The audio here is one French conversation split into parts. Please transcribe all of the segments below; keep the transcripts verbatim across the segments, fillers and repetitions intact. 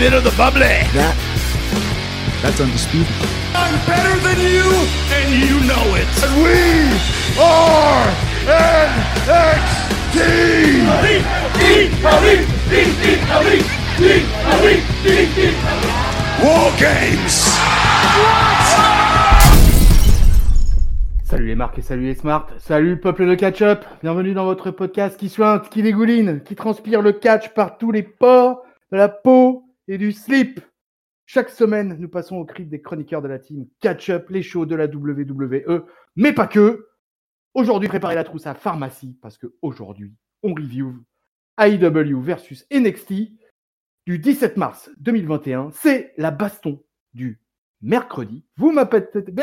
bit of the bubbly. That, that's undisputed. I'm better than you, and you know it. And we are N X T. Elite, elite, elite, elite, elite, elite, elite, elite, elite. War Games. Salut les marques et salut les smarts, salut le peuple de catch-up, bienvenue dans votre podcast qui suinte, qui dégouline, qui transpire le catch par tous les pores de la peau et du slip. Chaque semaine, nous passons au cri des chroniqueurs de la team catch-up, les shows de la W W E, mais pas que. Aujourd'hui, préparez la trousse à pharmacie, parce qu'aujourd'hui, on review A E W versus N X T du dix-sept mars deux mille vingt et un. C'est la baston du mercredi. Vous m'avez peut-être...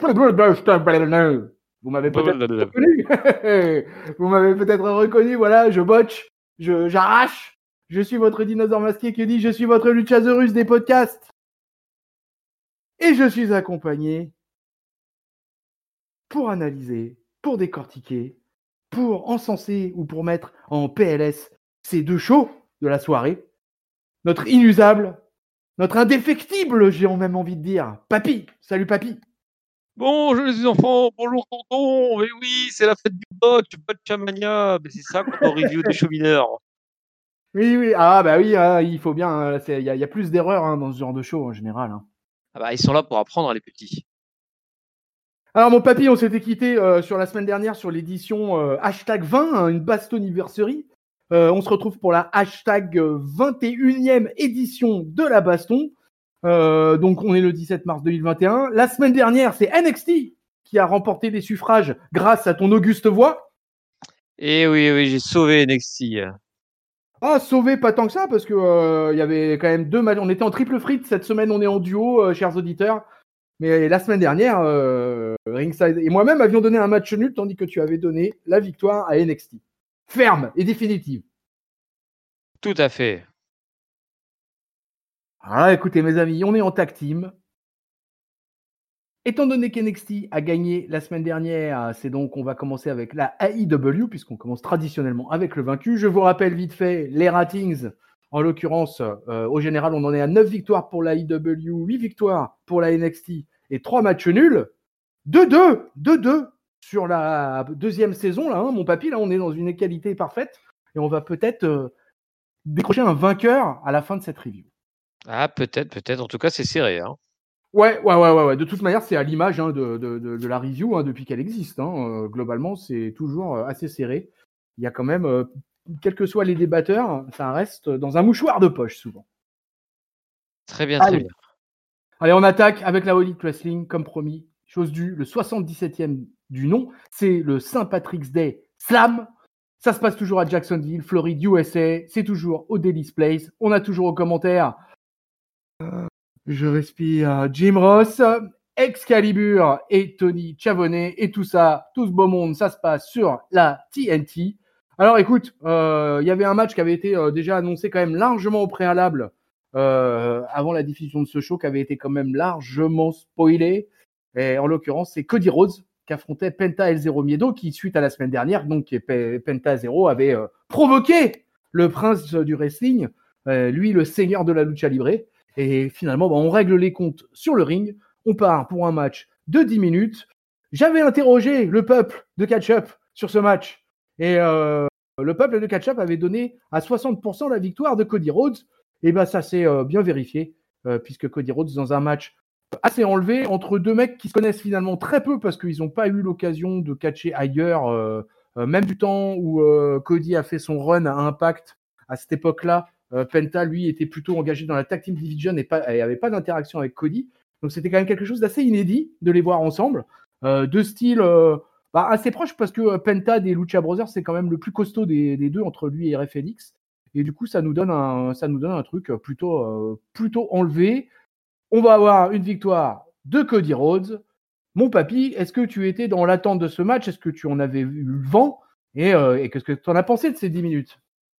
Vous m'avez peut-être reconnu. Vous m'avez peut-être reconnu, voilà, je botche, je, j'arrache. Je suis votre dinosaure masqué qui dit je suis votre Luchasaurus des podcasts. Et je suis accompagné pour analyser, pour décortiquer, pour encenser ou pour mettre en P L S ces deux shows de la soirée. Notre inusable, notre indéfectible, j'ai même envie de dire, Papy. Salut Papy. Bonjour les enfants, bonjour tonton, mais oui, c'est la fête du botch, Botchamania, mais c'est ça quand on review des shows mineurs. Oui, oui, ah bah oui, ah, il faut bien, il y, y a plus d'erreurs hein, dans ce genre de show en général. Hein. Ah bah ils sont là pour apprendre les petits. Alors mon Papy, on s'était quitté euh, sur la semaine dernière sur l'édition euh, hashtag vingt, hein, une Bastoniversary. Euh, on se retrouve pour la hashtag vingt et unième édition de la baston. Euh, donc on est le dix-sept mars deux mille vingt et un. La semaine dernière, c'est N X T qui a remporté des suffrages grâce à ton auguste voix. Et oui, oui, j'ai sauvé N X T. Ah, sauvé pas tant que ça, parce que euh, y avait quand même deux matchs. On était en triple frite, cette semaine on est en duo, euh, chers auditeurs. Mais la semaine dernière, euh, Ringside et moi-même avions donné un match nul, tandis que tu avais donné la victoire à N X T. Ferme et définitive. Tout à fait. Alors là, écoutez mes amis, on est en tag team. Étant donné qu'N X T a gagné la semaine dernière, c'est donc on va commencer avec la A E W, puisqu'on commence traditionnellement avec le vaincu. Je vous rappelle vite fait les ratings. En l'occurrence, euh, au général, on en est à neuf victoires pour la A E W, huit victoires pour la N X T et trois matchs nuls. deux deux, deux deux sur la deuxième saison, là, hein, mon papy, là, on est dans une égalité parfaite. Et on va peut-être euh, décrocher un vainqueur à la fin de cette review. Ah, peut-être, peut-être. En tout cas, c'est serré. Hein. Ouais, ouais, ouais, ouais, ouais. De toute manière, c'est à l'image hein, de, de, de, de la review hein, depuis qu'elle existe. Hein. Euh, globalement, c'est toujours euh, assez serré. Il y a quand même, euh, quels que soient les débatteurs, ça reste dans un mouchoir de poche souvent. Très bien, Allez. très bien. Allez, on attaque avec la All Elite Wrestling, comme promis. Chose due, le soixante-dix-septième du nom, c'est le Saint Patrick's Day Slam. Ça se passe toujours à Jacksonville, Floride, U S A. C'est toujours au Daily's Place. On a toujours aux commentaires... Euh... Je respire Jim Ross, Excalibur et Tony Chavonnet et tout ça, tout ce beau monde, ça se passe sur la T N T. Alors écoute, il euh, y avait un match qui avait été euh, déjà annoncé quand même largement au préalable euh, avant la diffusion de ce show, qui avait été quand même largement spoilé. Et en l'occurrence, c'est Cody Rhodes qui affrontait Penta El Zero Miedo, qui suite à la semaine dernière, donc P- Penta Zero avait euh, provoqué le prince du wrestling, euh, lui le seigneur de la lucha libre. Et finalement, bah, on règle les comptes sur le ring. On part pour un match de dix minutes. J'avais interrogé le peuple de catch-up sur ce match. Et euh, le peuple de catch-up avait donné à soixante pour cent la victoire de Cody Rhodes. Et bien, bah, ça s'est euh, bien vérifié, euh, puisque Cody Rhodes, dans un match assez enlevé, entre deux mecs qui se connaissent finalement très peu, parce qu'ils n'ont pas eu l'occasion de catcher ailleurs, euh, euh, même du temps où euh, Cody a fait son run à Impact à cette époque-là. Euh, Penta, lui, était plutôt engagé dans la Tag Team Division et n'avait pas d'interaction avec Cody. Donc, c'était quand même quelque chose d'assez inédit de les voir ensemble. Euh, deux styles euh, bah, assez proches parce que euh, Penta des Lucha Brothers, c'est quand même le plus costaud des, des deux entre lui et R F L X. Et du coup, ça nous donne un, ça nous donne un truc plutôt, euh, plutôt enlevé. On va avoir une victoire de Cody Rhodes. Mon papy, est-ce que tu étais dans l'attente de ce match? Est-ce que tu en avais eu le vent? Et, euh, et qu'est-ce que tu en as pensé de ces dix minutes?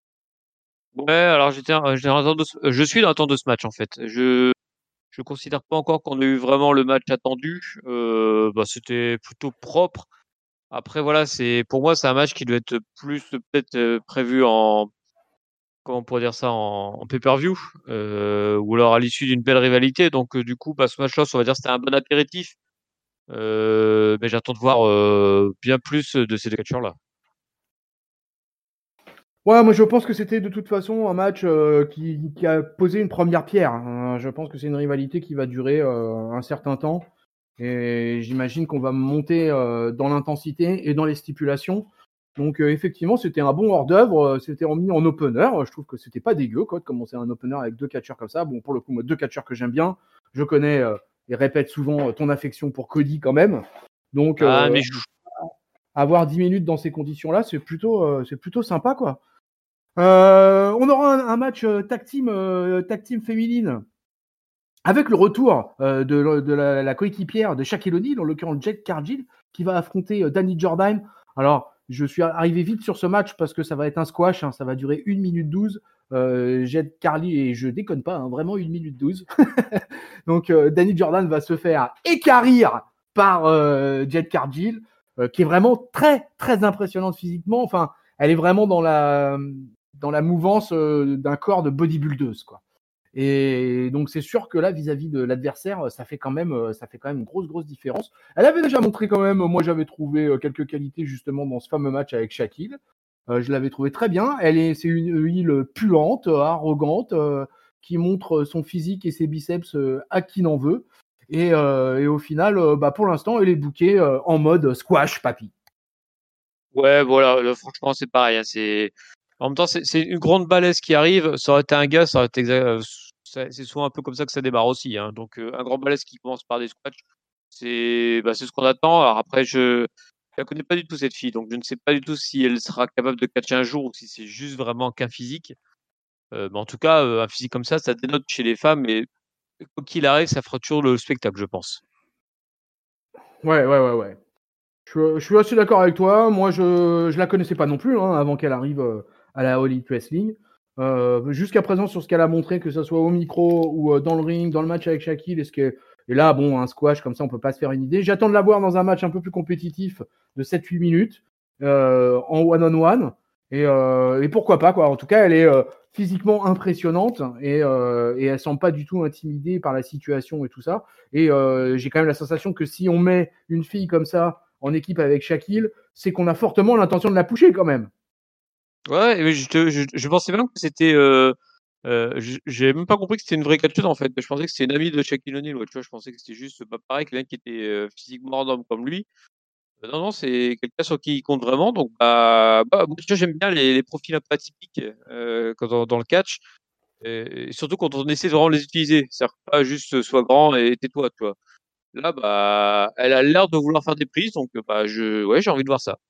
Ouais, alors j'étais, j'étais en attente de ce, je suis dans l'attente de ce match en fait. Je je considère pas encore qu'on ait eu vraiment le match attendu. Euh, bah, c'était plutôt propre. Après voilà, c'est pour moi c'est un match qui doit être plus peut-être prévu en comment on pourrait dire ça, en, en pay-per-view, euh, ou alors à l'issue d'une belle rivalité. Donc, euh, du coup, bah, ce match-là, on va dire, c'était un bon apéritif. Euh, mais j'attends de voir euh, bien plus de ces deux catcheurs-là. Ouais, moi je pense que c'était de toute façon un match euh, qui, qui a posé une première pierre. Hein. Je pense que c'est une rivalité qui va durer euh, un certain temps. Et j'imagine qu'on va monter euh, dans l'intensité et dans les stipulations. Donc euh, effectivement, c'était un bon hors-d'œuvre. C'était remis en opener. Je trouve que c'était pas dégueu quoi, de commencer un opener avec deux catcheurs comme ça. Bon, pour le coup, moi, deux catcheurs que j'aime bien. Je connais euh, et répète souvent euh, ton affection pour Cody quand même. Donc Ah, euh, mais je... avoir dix minutes dans ces conditions-là, c'est plutôt, euh, c'est plutôt sympa quoi. Euh, on aura un, un match euh, tag team, euh, tag team féminine avec le retour euh, de, de la, la coéquipière de Shaquille O'Neal, en l'occurrence Jade Cargill, qui va affronter euh, Danny Jordan. Alors, je suis arrivé vite sur ce match parce que ça va être un squash, hein, ça va durer une minute douze. Euh, Jade Cargill, et je déconne pas, hein, vraiment une minute douze. Donc, euh, Danny Jordan va se faire écarrir par euh, Jade Cargill, euh, qui est vraiment très, très impressionnante physiquement. Enfin, elle est vraiment dans la, dans la mouvance euh, d'un corps de bodybuildeuse, quoi. Et donc c'est sûr que là, vis-à-vis de l'adversaire, ça fait quand même, ça fait quand même une grosse, grosse différence. Elle avait déjà montré quand même, moi j'avais trouvé quelques qualités justement dans ce fameux match avec Shaquille. Euh, je l'avais trouvé très bien. Elle est, c'est une île puante, arrogante, euh, qui montre son physique et ses biceps euh, à qui n'en veut. Et, euh, et au final, euh, bah pour l'instant, elle est bookée euh, en mode squash, papy. Ouais, voilà, là, franchement, c'est pareil. Hein, c'est... En même temps, c'est, c'est une grande balèze qui arrive. Ça aurait été un gars, ça aurait été exa- ça- c'est souvent un peu comme ça que ça démarre aussi. Hein. Donc, euh, un grand balèze qui commence par des squats, c'est, bah, c'est ce qu'on attend. Alors après, je ne la connais pas du tout, cette fille. Donc, je ne sais pas du tout si elle sera capable de catcher un jour ou si c'est juste vraiment qu'un physique. Euh, mais en tout cas, euh, un physique comme ça, ça dénote chez les femmes. Et quoi qu'il arrive, ça fera toujours le spectacle, je pense. Ouais, ouais, ouais, ouais. Je, je suis assez d'accord avec toi. Moi, je ne la connaissais pas non plus hein, avant qu'elle arrive euh, à la All Elite Wrestling. Euh, jusqu'à présent, sur ce qu'elle a montré, que ce soit au micro ou euh, dans le ring, dans le match avec Shaquille, est-ce que... et là, bon, un squash, comme ça, on peut pas se faire une idée. J'attends de la voir dans un match un peu plus compétitif de sept huit minutes, euh, en one-on-one. Et, euh, et pourquoi pas, quoi. En tout cas, elle est euh, physiquement impressionnante et, euh, et elle semble pas du tout intimidée par la situation et tout ça. Et euh, j'ai quand même la sensation que si on met une fille comme ça en équipe avec Shaquille, c'est qu'on a fortement l'intention de la pusher quand même. Ouais, mais je, te, je, je pensais même que c'était. Euh, euh, j'ai même pas compris que c'était une vraie catcheuse en fait. Je pensais que c'était une amie de Shaquille O'Neal. Ouais, tu vois, je pensais que c'était juste pas pareil, quelqu'un qui était euh, physiquement hors norme comme lui. Euh, non, non, c'est quelqu'un sur qui il compte vraiment. Donc, bah, bah moi, tu vois, j'aime bien les, les profils un peu atypiques euh, quand dans, dans le catch. Et, et surtout quand on essaie de vraiment les utiliser. C'est-à-dire pas juste sois grand et tais-toi, tu vois. Là, bah, elle a l'air de vouloir faire des prises, donc bah, je, ouais, j'ai envie de voir ça.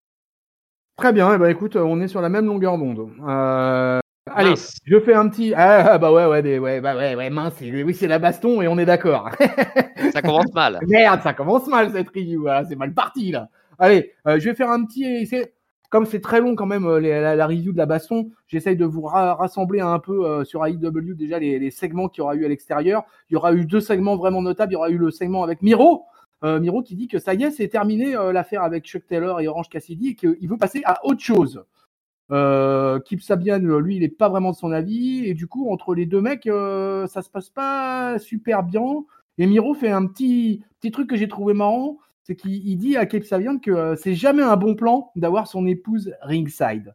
Très bien, eh ben, écoute, on est sur la même longueur d'onde. Euh, allez, Mince. je fais un petit. Ah bah ouais, ouais, des- ouais, bah ouais, ouais, mince, c'est- oui, c'est la baston et on est d'accord. Ça commence mal. Merde, ça commence mal cette review, voilà, c'est mal parti là. Allez, euh, je vais faire un petit. C'est... Comme c'est très long quand même euh, les, la, la review de la baston, j'essaye de vous ra- rassembler un peu euh, sur A E W déjà les, les segments qu'il y aura eu à l'extérieur. Il y aura eu deux segments vraiment notables. Il y aura eu le segment avec Miro. Euh, Miro qui dit que ça y est, c'est terminé euh, l'affaire avec Chuck Taylor et Orange Cassidy et qu'il veut passer à autre chose. Euh, Kip Sabian, lui, il n'est pas vraiment de son avis. Et du coup, entre les deux mecs, euh, ça se passe pas super bien. Et Miro fait un petit, petit truc que j'ai trouvé marrant. C'est qu'il dit à Kip Sabian que euh, c'est jamais un bon plan d'avoir son épouse ringside.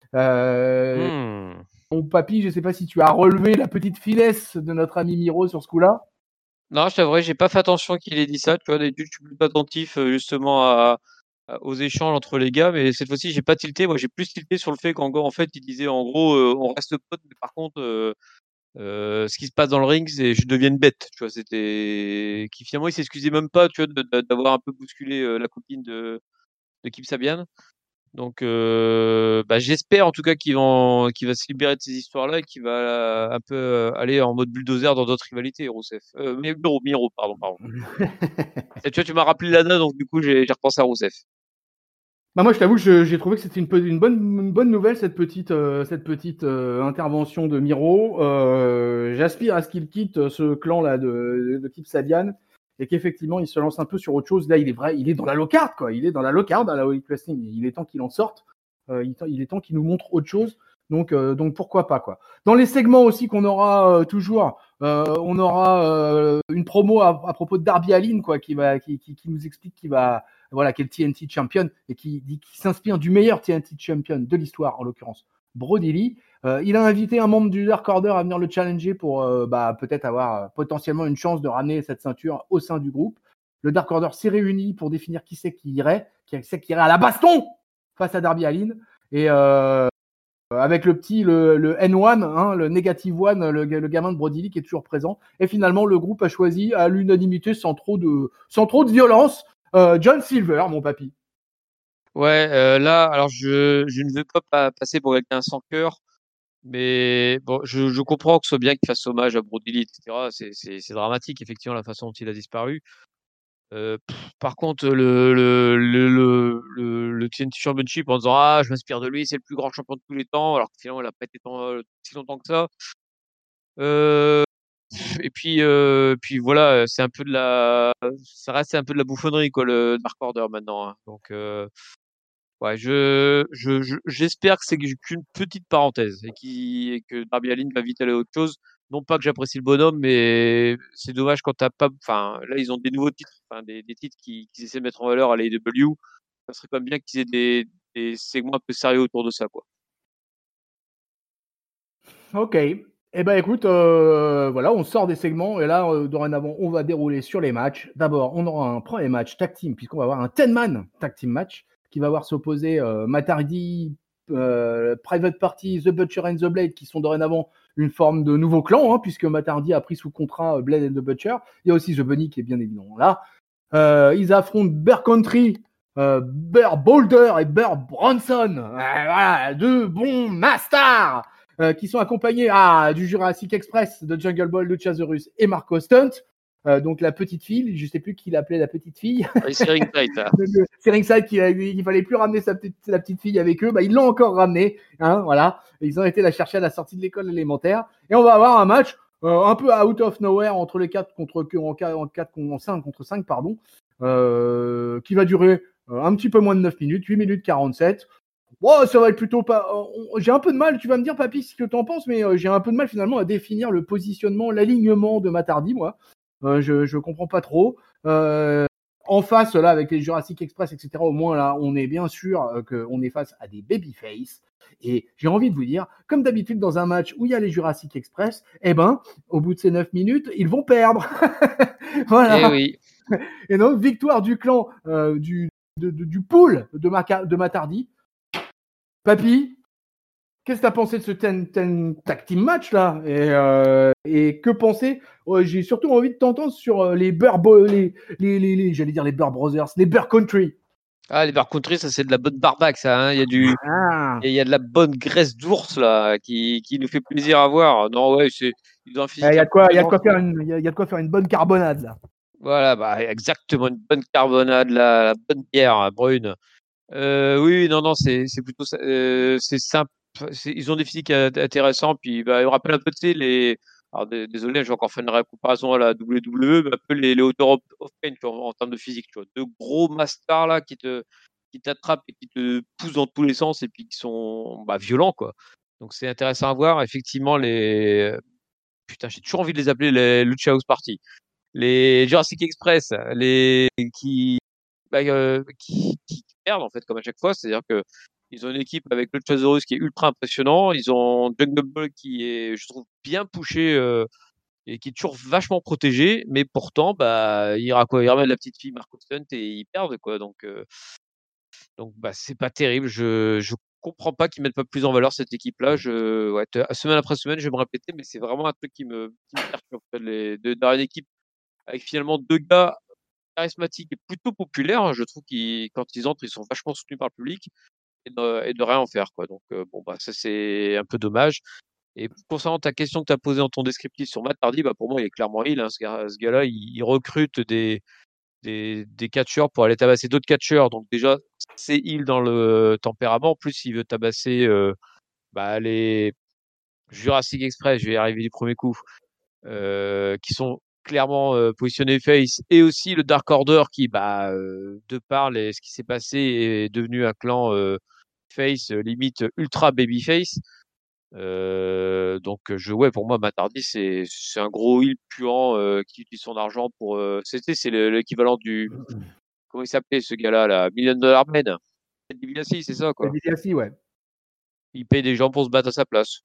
Euh, Hmm. Mon papy, je sais pas si tu as relevé la petite finesse de notre ami Miro sur ce coup-là. Non, je t'avouerai, j'ai pas fait attention qu'il ait dit ça. Tu vois, d'habitude, je suis plus attentif euh, justement à, à- aux échanges entre les gars, mais cette fois-ci, j'ai pas tilté. Moi, j'ai plus tilté sur le fait qu'en gros, en fait, il disait en gros, euh, on reste potes, mais par contre, euh, euh, ce qui se passe dans le ring, c'est je deviens une bête. Tu vois, c'était qui finalement, il s'excusait même pas, tu vois, de- de- d'avoir un peu bousculé euh, la copine de, de Kip Sabian. Donc, euh, bah, j'espère en tout cas qu'il va, qu'il va se libérer de ces histoires-là et qu'il va euh, un peu euh, aller en mode bulldozer dans d'autres rivalités, Rousseff. Euh, mais Miro, Miro, pardon, pardon. Et tu vois, tu m'as rappelé Lana, donc du coup, j'ai, j'ai repensé à Rousseff. Bah moi, je t'avoue que je- j'ai trouvé que c'était une, pe- une bonne, une bonne nouvelle, cette petite, euh, cette petite euh, intervention de Miro. Euh, j'aspire à ce qu'il quitte ce clan-là de, de Kip Sabian et qu'effectivement, il se lance un peu sur autre chose. Là, il est vrai, il est dans la low-card, quoi. Il est dans la low-card à la All Elite Wrestling. Il est temps qu'il en sorte. Euh, il, il est temps qu'il nous montre autre chose Donc, euh, donc pourquoi pas quoi. Dans les segments aussi qu'on aura euh, toujours, euh, on aura euh, une promo à, à propos de Darby Allin quoi, qui va, qui, qui, qui nous explique qu'il va, voilà, qui est le T N T champion et qui, qui s'inspire du meilleur T N T champion de l'histoire en l'occurrence, Brody Lee. Euh, il a invité un membre du Dark Order à venir le challenger pour euh, bah, peut-être avoir euh, potentiellement une chance de ramener cette ceinture au sein du groupe. Le Dark Order s'est réuni pour définir qui c'est qui irait, qui c'est qui irait à la baston face à Darby Allin. Et euh, avec le petit, le, le N un, hein, le Negative One, le, le gamin de Brody Lee qui est toujours présent. Et finalement, le groupe a choisi à l'unanimité, sans trop de, sans trop de violence, euh, John Silver, mon papy. Ouais, euh, là, alors je, je ne veux pas pa- passer pour quelqu'un sans cœur, mais bon, je, je comprends que ce soit bien qu'il fasse hommage à Brody Lee, et cetera. C'est, c'est, c'est dramatique, effectivement, la façon dont il a disparu. Euh, pff, par contre, le, le, le, le, le, le T N T Championship en disant ah, je m'inspire de lui, c'est le plus grand champion de tous les temps, alors que finalement, il n'a pas été tant, euh, si longtemps que ça. Euh, et puis, euh, puis voilà, c'est un peu de la, ça reste un peu de la bouffonnerie, quoi, le Dark Order maintenant. Hein. Donc, euh, ouais, je, je, je- j'espère que c'est qu'une petite parenthèse et, qui, et que Darby Allin va vite aller à autre chose. Non pas que j'apprécie le bonhomme, mais c'est dommage quand t'as pas, enfin, là, ils ont des nouveaux titres, enfin, des, des titres qui, qu'ils essaient de mettre en valeur à l'A E W. Ça serait quand même bien qu'ils aient des, des segments un peu sérieux autour de ça, quoi. Ok. Eh ben écoute, euh, voilà, on sort des segments et là, euh, dorénavant, on va dérouler sur les matchs. D'abord, on aura un premier match tag team puisqu'on va avoir un ten-man tag team match qui va voir s'opposer euh, Matt Hardy, euh, Private Party, The Butcher and the Blade qui sont dorénavant une forme de nouveau clan hein, puisque Matt Hardy a pris sous contrat euh, Blade and the Butcher. Il y a aussi The Bunny qui est bien évidemment là. Euh, ils affrontent Bear Country, euh, Bear Boulder et Bear Bronson. Euh, voilà, deux bons masters. Euh, qui sont accompagnés ah, du Jurassic Express de Jungle Boy, Luchasaurus et Marco Stunt. Euh, donc la petite fille, je sais plus qui l'appelait la petite fille. Et c'est Ringside, là. C'est Ringside qui a dit qu'il fallait plus ramener sa petite, la petite fille avec eux. Bah, ils l'ont encore ramenée. Hein, voilà. Ils ont été la chercher à la sortie de l'école élémentaire. Et on va avoir un match euh, un peu out of nowhere entre les quatre contre en quatre en cinq contre cinq pardon, euh, qui va durer euh, un petit peu moins de neuf minutes, huit minutes quarante-sept. Bon, ça va être plutôt pas. Euh, j'ai un peu de mal, tu vas me dire, papy, ce que t'en penses, mais euh, j'ai un peu de mal finalement à définir le positionnement, l'alignement de Matt Hardy, moi. Euh, je, je comprends pas trop. Euh, en face, là, avec les Jurassic Express, et cetera, au moins, là, on est bien sûr euh, qu'on est face à des babyface. Et j'ai envie de vous dire, comme d'habitude dans un match où il y a les Jurassic Express, eh ben, au bout de ces neuf minutes, ils vont perdre. Voilà. Eh oui. Et donc, victoire du clan euh, du, de, de, du pool de, Maca, de Matt Hardy. Papy, qu'est-ce que t'as pensé de ce ten, ten tag team match là et, euh, et que penser oh, j'ai surtout envie de t'entendre sur euh, les Bear Bo- les, les, les, les, j'allais dire les Bear Brothers, les Bear Country. Ah, les Bear Country, ça, c'est de la bonne barbaque, ça, hein. Il y a du, Ah. il y a de la bonne graisse d'ours, là, qui, qui nous fait plaisir à voir. Non, ouais, c'est, ils ont un physique. Il y a de quoi, il y a de quoi faire une, il y a, y a de quoi faire une bonne carbonade là. Voilà, bah, exactement, une bonne carbonade, la, la bonne bière brune. Euh, oui, non, non, c'est, c'est plutôt, euh, c'est simple. C'est, ils ont des physiques intéressants, puis bah, ils me rappellent un peu, tu sais, les. Alors, d- désolé, j'ai encore fait une comparaison à la W W E, mais un peu les, les Authors of, of Pain, tu vois, en, en termes de physique, tu vois. Deux gros masters, là, qui te, qui t'attrapent et qui te poussent dans tous les sens, et puis qui sont, bah, violents, quoi. Donc, c'est intéressant à voir. Effectivement, les. Putain, j'ai toujours envie de les appeler les Lucha House Party. Les Jurassic Express, les qui, bah, euh, qui, qui perdent en fait comme à chaque fois, c'est-à-dire que ils ont une équipe avec le Luchasaurus qui est ultra impressionnant, ils ont Jungle Boy qui est, je trouve, bien poussé euh, et qui est toujours vachement protégé, mais pourtant, bah, il ira quoi, il ramène la petite fille Marco Stunt et ils perdent quoi, donc euh, donc bah c'est pas terrible. Je je comprends pas qu'ils mettent pas plus en valeur cette équipe-là. Je ouais, te- semaine après semaine, je vais me répéter, mais c'est vraiment un truc qui me qui me perturbe, les, de, dans une équipe avec finalement deux gars charismatiques et plutôt populaires. Hein, je trouve qu'ils, quand ils entrent, ils sont vachement soutenus par le public et de, et de rien en faire, quoi. Donc, euh, bon, bah, ça, c'est un peu dommage. Et concernant ta question que tu as posée dans ton descriptif sur Matt Hardy, bah, pour moi, il est clairement il, hein, ce gars, ce gars-là, il, il recrute des, des, des catcheurs pour aller tabasser d'autres catcheurs. Donc, déjà, c'est il dans le tempérament. En plus, il veut tabasser, euh, bah, les Jurassic Express, je vais y arriver du premier coup, euh, qui sont clairement euh, positionnés face, et aussi le Dark Order qui, bah, euh, de par les, ce qui s'est passé, est devenu un clan euh, face, euh, limite ultra babyface. Euh, donc je ouais pour moi Matt Hardy c'est c'est un gros heel puant euh, qui utilise son argent pour euh, c'était c'est le- l'équivalent du comment il s'appelait ce gars-là là Million Dollar Man. Ted DiBiase, c'est ça Ted quoi. DiBiase, ouais. Il paye des gens pour se battre à sa place.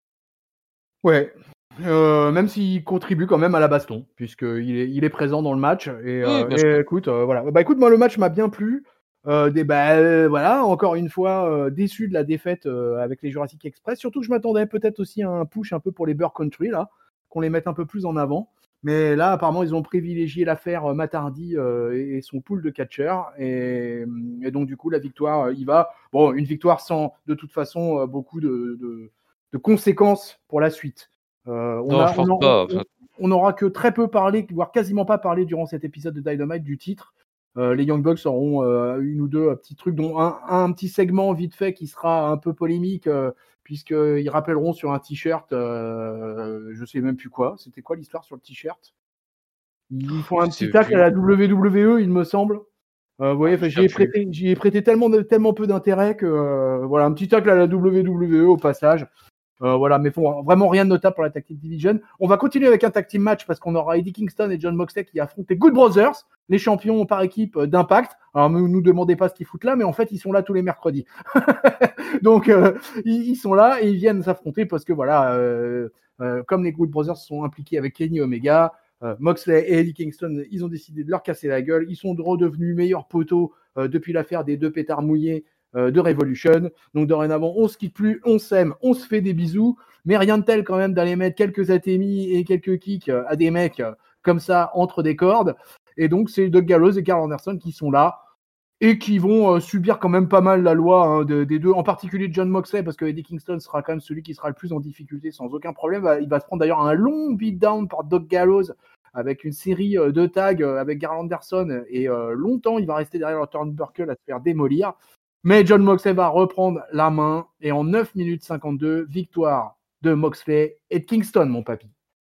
Ouais. Euh, même s'il contribue quand même à la baston, puisqu'il est, il est présent dans le match. Et, Oui, euh, bien et sûr. écoute, euh, voilà. Bah écoute, moi le match m'a bien plu. Euh, des, bah, euh, voilà, encore une fois, euh, déçu de la défaite euh, avec les Jurassic Express. Surtout que je m'attendais peut-être aussi à un push un peu pour les Burr Country, là, qu'on les mette un peu plus en avant. Mais là, apparemment, ils ont privilégié l'affaire euh, Matt Hardy euh, et, et son pool de catcheurs. Et, et donc, du coup, la victoire euh, y va. Bon, une victoire sans, de toute façon, euh, beaucoup de, de, de conséquences pour la suite. Euh, on, Non, a, je on, pense a- pas. on- on aura que très peu parlé, voire quasiment pas parlé durant cet épisode de Dynamite du titre. Euh, les Young Bucks auront euh, une ou deux euh, petits trucs, dont un, un petit segment vite fait qui sera un peu polémique, euh, puisqu'ils rappelleront sur un t-shirt, euh, je sais même plus quoi. C'était quoi l'histoire sur le t-shirt? Ils font un Je petit sais tacle à plus. la W W E, il me semble. Euh, vous Ah, voyez, je me enfin, j'y souviens ai plus. prêté, j'y ai prêté tellement, de- tellement peu d'intérêt que euh, voilà, un petit tacle à la W W E au passage. Euh, voilà, mais font vraiment rien de notable pour la Tag Team Division. On va continuer avec un Tag Team match parce qu'on aura Eddie Kingston et John Moxley qui affrontent les Good Brothers, les champions par équipe d'Impact. Alors, ne nous demandez pas ce qu'ils foutent là, mais en fait, ils sont là tous les mercredis. Donc, euh, ils, ils sont là et ils viennent s'affronter parce que voilà, euh, euh, comme les Good Brothers sont impliqués avec Kenny Omega, euh, Moxley et Eddie Kingston, ils ont décidé de leur casser la gueule. Ils sont redevenus meilleurs poteaux euh, depuis l'affaire des deux pétards mouillés euh, de Revolution. Donc dorénavant, on se quitte plus, on s'aime, on se fait des bisous, mais rien de tel quand même d'aller mettre quelques atémis et quelques kicks euh, à des mecs euh, comme ça entre des cordes. Et donc c'est Doug Gallows et Karl Anderson qui sont là et qui vont euh, subir quand même pas mal la loi hein, de, des deux, en particulier John Moxley, parce que Eddie Kingston sera quand même celui qui sera le plus en difficulté sans aucun problème. Il va se prendre d'ailleurs un long beatdown par Doug Gallows avec une série euh, de tags euh, avec Karl Anderson et euh, longtemps il va rester derrière le turnbuckle à se faire démolir. Mais John Moxley va reprendre la main et en neuf minutes cinquante-deux, victoire de Moxley et de Kingston, mon papy.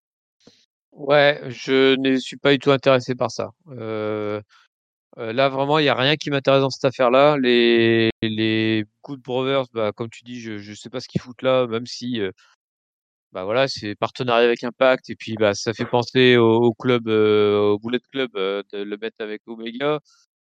Ouais, je ne suis pas du tout intéressé par ça. Euh, euh, là, vraiment, il n'y a rien qui m'intéresse dans cette affaire-là. Les, les Good Brothers, bah, comme tu dis, je ne sais pas ce qu'ils foutent là, même si euh, bah, voilà, c'est partenariat avec Impact. Et puis, bah, ça fait penser au, au club, euh, au Bullet Club, euh, de le mettre avec Omega.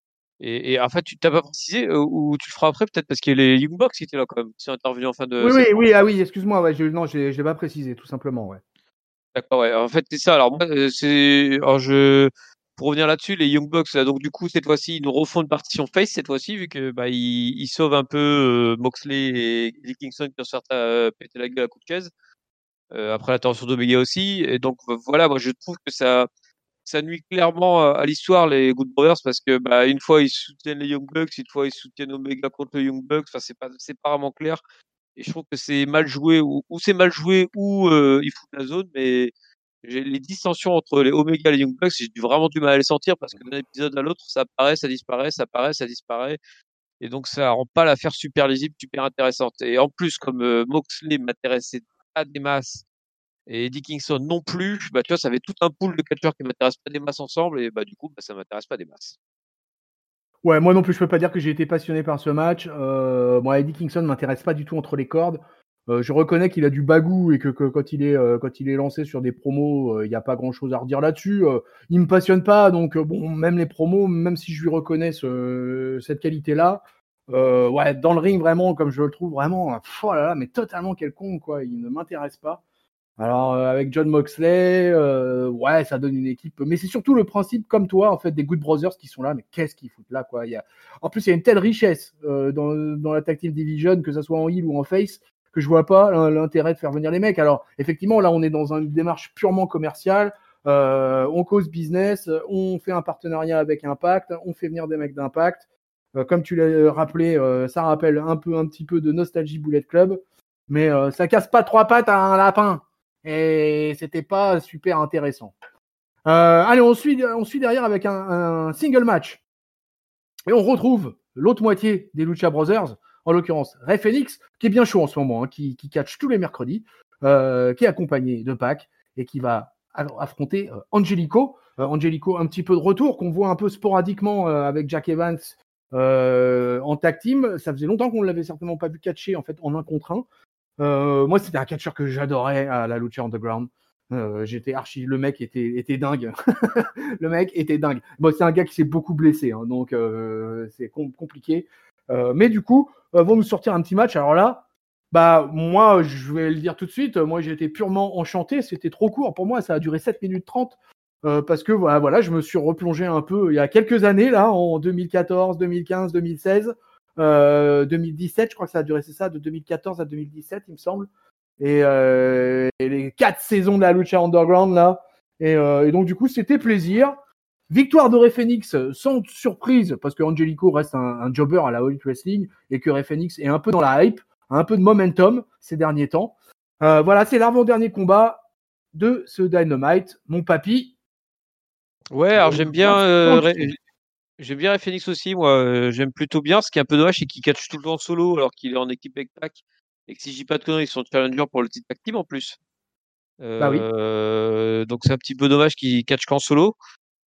Et, et en fait, tu t'as pas précisé, euh, ou tu le feras après, peut-être parce qu'il y a les Young Bucks qui étaient là quand même, qui sont intervenus en fin de Oui, oui, segment. oui, ah oui, excuse-moi, ouais, je, non, je l'ai pas précisé, tout simplement, ouais. D'accord, ouais. En fait, c'est ça. Alors, moi, euh, c'est, alors je, pour revenir là-dessus, les Young Bucks, là, donc, du coup, cette fois-ci, ils nous refont une partition face, cette fois-ci, vu que, bah, ils, ils sauvent un peu, euh, Moxley et Eddie Kingston qui ont certains euh, pété la gueule à coup de chaise, euh, après l'intervention d'Omega aussi. Et donc, euh, voilà, moi, je trouve que ça, ça nuit clairement à, à l'histoire, les Good Brothers, parce que, bah, une fois, ils soutiennent les Young Bucks, une fois, ils soutiennent Omega contre les Young Bucks. Enfin, c'est pas, c'est pas vraiment clair. Et je trouve que c'est mal joué, ou, ou c'est mal joué, ou, euh, ils foutent la zone, mais, j'ai les dissensions entre les Omega et les Young Bucks, j'ai du- vraiment du mal à les sentir parce que d'un épisode à l'autre, ça apparaît, ça disparaît, ça apparaît, ça disparaît. Et donc, ça rend pas l'affaire super lisible, super intéressante. Et en plus, comme euh, Moxley m'intéressait pas des masses et Eddie Kingston non plus, bah, tu vois, ça avait tout un pool de catcheurs qui m'intéressent pas des masses ensemble. Et bah, du coup, bah, ça m'intéresse pas des masses. Ouais, moi non plus, je peux pas dire que j'ai été passionné par ce match. Euh, moi, Eddie Kingston m'intéresse pas du tout entre les cordes. Euh, je reconnais qu'il a du bagou et que, que quand il est euh, quand il est lancé sur des promos, il euh, n'y a pas grand chose à redire là-dessus. Euh, il me passionne pas, donc euh, bon, même les promos, même si je lui reconnais ce, cette qualité-là, euh, ouais, dans le ring vraiment, comme je le trouve vraiment, pff, oh là là, mais totalement quelconque quoi. Il ne m'intéresse pas. Alors euh, avec John Moxley, euh, ouais, ça donne une équipe. Mais c'est surtout le principe, comme toi, en fait, des Good Brothers qui sont là. Mais qu'est-ce qu'ils foutent là, quoi. Il y a... En plus, il y a une telle richesse euh, dans, dans la Tag Team Division, que ça soit en heel ou en face, que je vois pas l'intérêt de faire venir les mecs. Alors effectivement, là, on est dans une démarche purement commerciale. Euh, on cause business, on fait un partenariat avec Impact, on fait venir des mecs d'Impact. Euh, comme tu l'as rappelé, euh, ça rappelle un peu, un petit peu de Nostalgie Bullet Club, mais euh, ça casse pas trois pattes à un lapin. Et c'était pas super intéressant. Euh, allez, on suit, on suit derrière avec un, un single match. Et on retrouve l'autre moitié des Lucha Brothers, en l'occurrence Rey Fenix, qui est bien chaud en ce moment, hein, qui, qui catch tous les mercredis, euh, qui est accompagné de Pac et qui va affronter euh, Angelico. Euh, Angelico, un petit peu de retour, qu'on voit un peu sporadiquement euh, avec Jack Evans euh, en tag team. Ça faisait longtemps qu'on ne l'avait certainement pas vu catcher en fait en un contre un. Euh, moi, c'était un catcheur que j'adorais à la Lucha Underground. Euh, j'étais archi. Le mec était, était dingue. Le mec était dingue. Bon, c'est un gars qui s'est beaucoup blessé, hein, donc euh, c'est com- compliqué. Euh, mais du coup, euh, vont nous sortir un petit match. Alors là, bah moi, je vais le dire tout de suite. Moi, j'étais purement enchanté. C'était trop court pour moi. Ça a duré sept minutes trente. Euh, parce que voilà, voilà, je me suis replongé un peu il y a quelques années, là, en deux mille quatorze, deux mille quinze, deux mille seize, euh, deux mille dix-sept, je crois que ça a duré, c'est ça, de deux mille quatorze à deux mille dix-sept, il me semble. Et, euh, et les quatre saisons de la Lucha Underground, là. Et, euh, et donc, du coup, c'était plaisir. Victoire de Rey Fenix, sans surprise, parce que Angelico reste un, un jobber à la All Elite Wrestling et que Rey Fenix est un peu dans la hype, un peu de momentum ces derniers temps. Euh, voilà, c'est l'avant-dernier combat de ce Dynamite. Mon papy, Ouais, alors j'aime bien, euh, Ray- j'aime bien Ray Phoenix aussi. Moi, euh, j'aime plutôt bien. Ce qui est un peu dommage, c'est qu'il catch tout le temps solo alors qu'il est en équipe avec Pac. Et que si je dis pas de conneries, ils sont challenger pour le titre tag team en plus. Bah oui. Euh, donc c'est un petit peu dommage qu'il catch qu'en solo.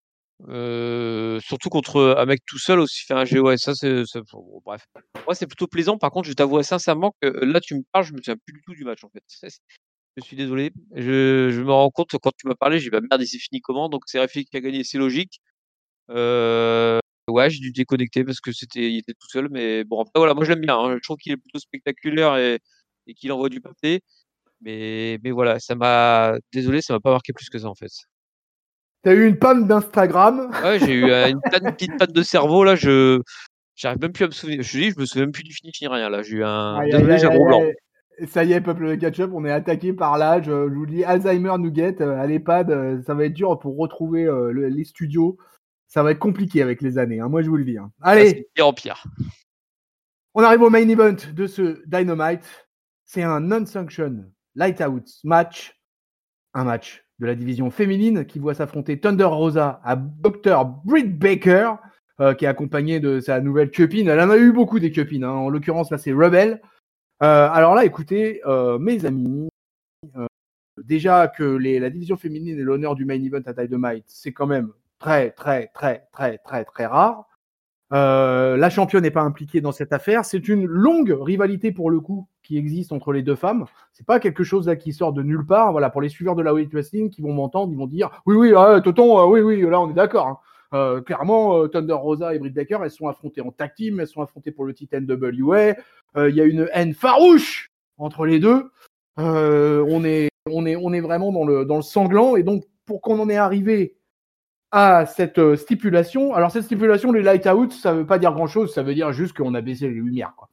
Euh, surtout contre un mec tout seul aussi fait un G O S. Ça, c'est, c'est- bon, bref. Moi, c'est plutôt plaisant. Par contre, je t'avoue sincèrement que là, tu me parles, je me souviens plus du tout du match en fait. Je suis désolé. Je, je me rends compte quand tu m'as parlé, j'ai dit bah merde, il s'est fini comment? Donc c'est Rafik qui a gagné, c'est logique. Euh, ouais, j'ai dû déconnecter parce que c'était, il était tout seul. Mais bon, après voilà, moi je l'aime bien, hein. Je trouve qu'il est plutôt spectaculaire et, et qu'il envoie du pâté. Mais, mais voilà, ça m'a, désolé, ça m'a pas marqué plus que ça en fait. T'as eu une panne d'Instagram. Ouais, j'ai eu euh, une, panne- une petite panne de cerveau là. Je, j'arrive même plus à me souvenir. Je te dis, je me souviens même plus du finish ni rien là. J'ai eu un, Aïe, aïe, désolé, aïe, j'ai un gros aïe, blanc. aïe. Ça y est, peuple de catch-up, on est attaqué par l'âge. Je vous dis, Alzheimer nous guette euh, à l'EHPAD. euh, Ça va être dur pour retrouver euh, le- les studios. Ça va être compliqué avec les années, hein, moi je vous le dis. Hein. Là, c'est de Allez, pire en pire. on arrive au main event de ce Dynamite. C'est un non-sanction light-out match. Un match de la division féminine qui voit s'affronter Thunder Rosa à docteur Britt Baker, euh, qui est accompagnée de sa nouvelle copine. Elle en a eu beaucoup des copines. Hein. En l'occurrence, là, c'est Rebel. Euh, alors là, écoutez, euh, mes amis, euh, déjà que les, la division féminine est l'honneur du main event à Dynamite, c'est quand même très, très, très, très, très, très rare. Euh, la championne n'est pas impliquée dans cette affaire. C'est une longue rivalité pour le coup qui existe entre les deux femmes. C'est pas quelque chose là qui sort de nulle part. Voilà, pour les suiveurs de la All Elite Wrestling qui vont m'entendre, ils vont dire oui, oui, ah, Toton, euh, oui, oui, là on est d'accord. Hein. Euh, clairement, euh, Thunder Rosa et Britt Baker, elles sont affrontées en tag team, elles sont affrontées pour le titre N W A. Il euh, y a une haine farouche entre les deux. Euh, on est, on est, on est vraiment dans le, dans le sanglant. Et donc, pour qu'on en ait arrivé à cette euh, stipulation. Alors cette stipulation, les light out, ça veut pas dire grand chose, ça veut dire juste qu'on a baissé les lumières. Quoi.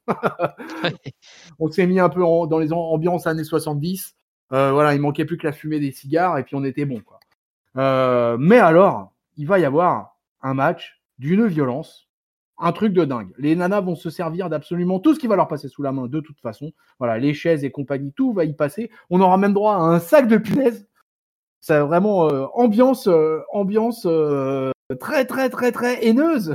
On s'est mis un peu en, dans les ambiances années soixante-dix. Euh, voilà, il manquait plus que la fumée des cigares et puis on était bon. Quoi. Euh, mais alors, il va y avoir un match d'une violence, un truc de dingue. Les nanas vont se servir d'absolument tout ce qui va leur passer sous la main de toute façon. Voilà, les chaises et compagnie, tout va y passer. On aura même droit à un sac de punaises. Ça vraiment euh, ambiance, euh, ambiance euh, très très très très haineuse.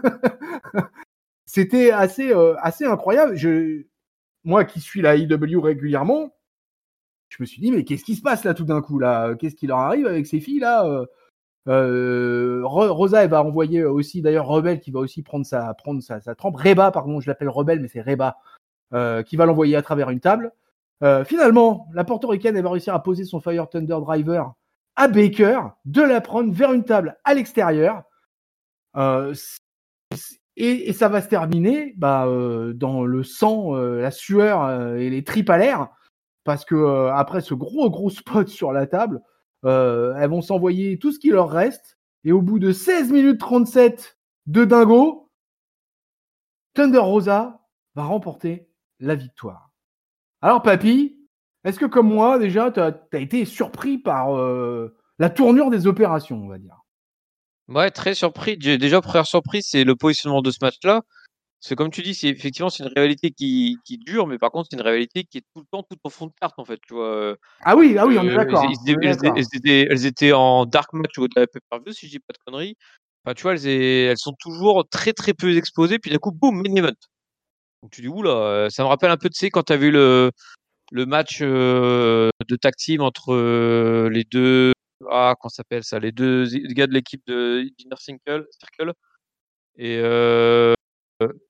C'était assez euh, assez incroyable. Je, moi qui suis la I W régulièrement, je me suis dit mais qu'est-ce qui se passe là tout d'un coup là? Qu'est-ce qui leur arrive avec ces filles là? euh, euh, Rosa elle va envoyer aussi d'ailleurs Rebel qui va aussi prendre sa prendre sa, sa trempe. Reba pardon, je l'appelle Rebel mais c'est Reba euh, qui va l'envoyer à travers une table. Euh, finalement, la portoricaine elle va réussir à poser son Fire Thunder Driver à Baker, de la prendre vers une table à l'extérieur. Euh, et, et ça va se terminer bah, euh, dans le sang, euh, la sueur euh, et les tripes à l'air. Parce que euh, après ce gros gros spot sur la table, euh, elles vont s'envoyer tout ce qui leur reste. Et au bout de seize minutes trente-sept de dingo, Thunder Rosa va remporter la victoire. Alors papy, est-ce que comme moi déjà, tu as été surpris par euh, la tournure des opérations, on va dire? Ouais, très surpris. J'ai- Déjà, première surprise, c'est le positionnement de ce match-là. C'est comme tu dis, c'est effectivement c'est une rivalité qui, qui dure, mais par contre c'est une rivalité qui est tout le temps tout en fond de carte en fait. Tu vois, euh, Ah oui, ah oui, on est euh, d'accord. ils- Hein, ils- on est elles, d'accord. elles étaient, elles étaient en dark match au de la pay-per-view si je dis pas de conneries. Enfin, tu vois, elles, est- elles sont toujours très très peu exposées, puis d'un coup, boum, main event. Donc tu dis oula, euh, ça me rappelle un peu, tu sais, quand tu as vu le le match euh, de tag team entre euh, les deux, ah, comment ça s'appelle ça, les deux gars de l'équipe de Inner Circle, Circle et euh,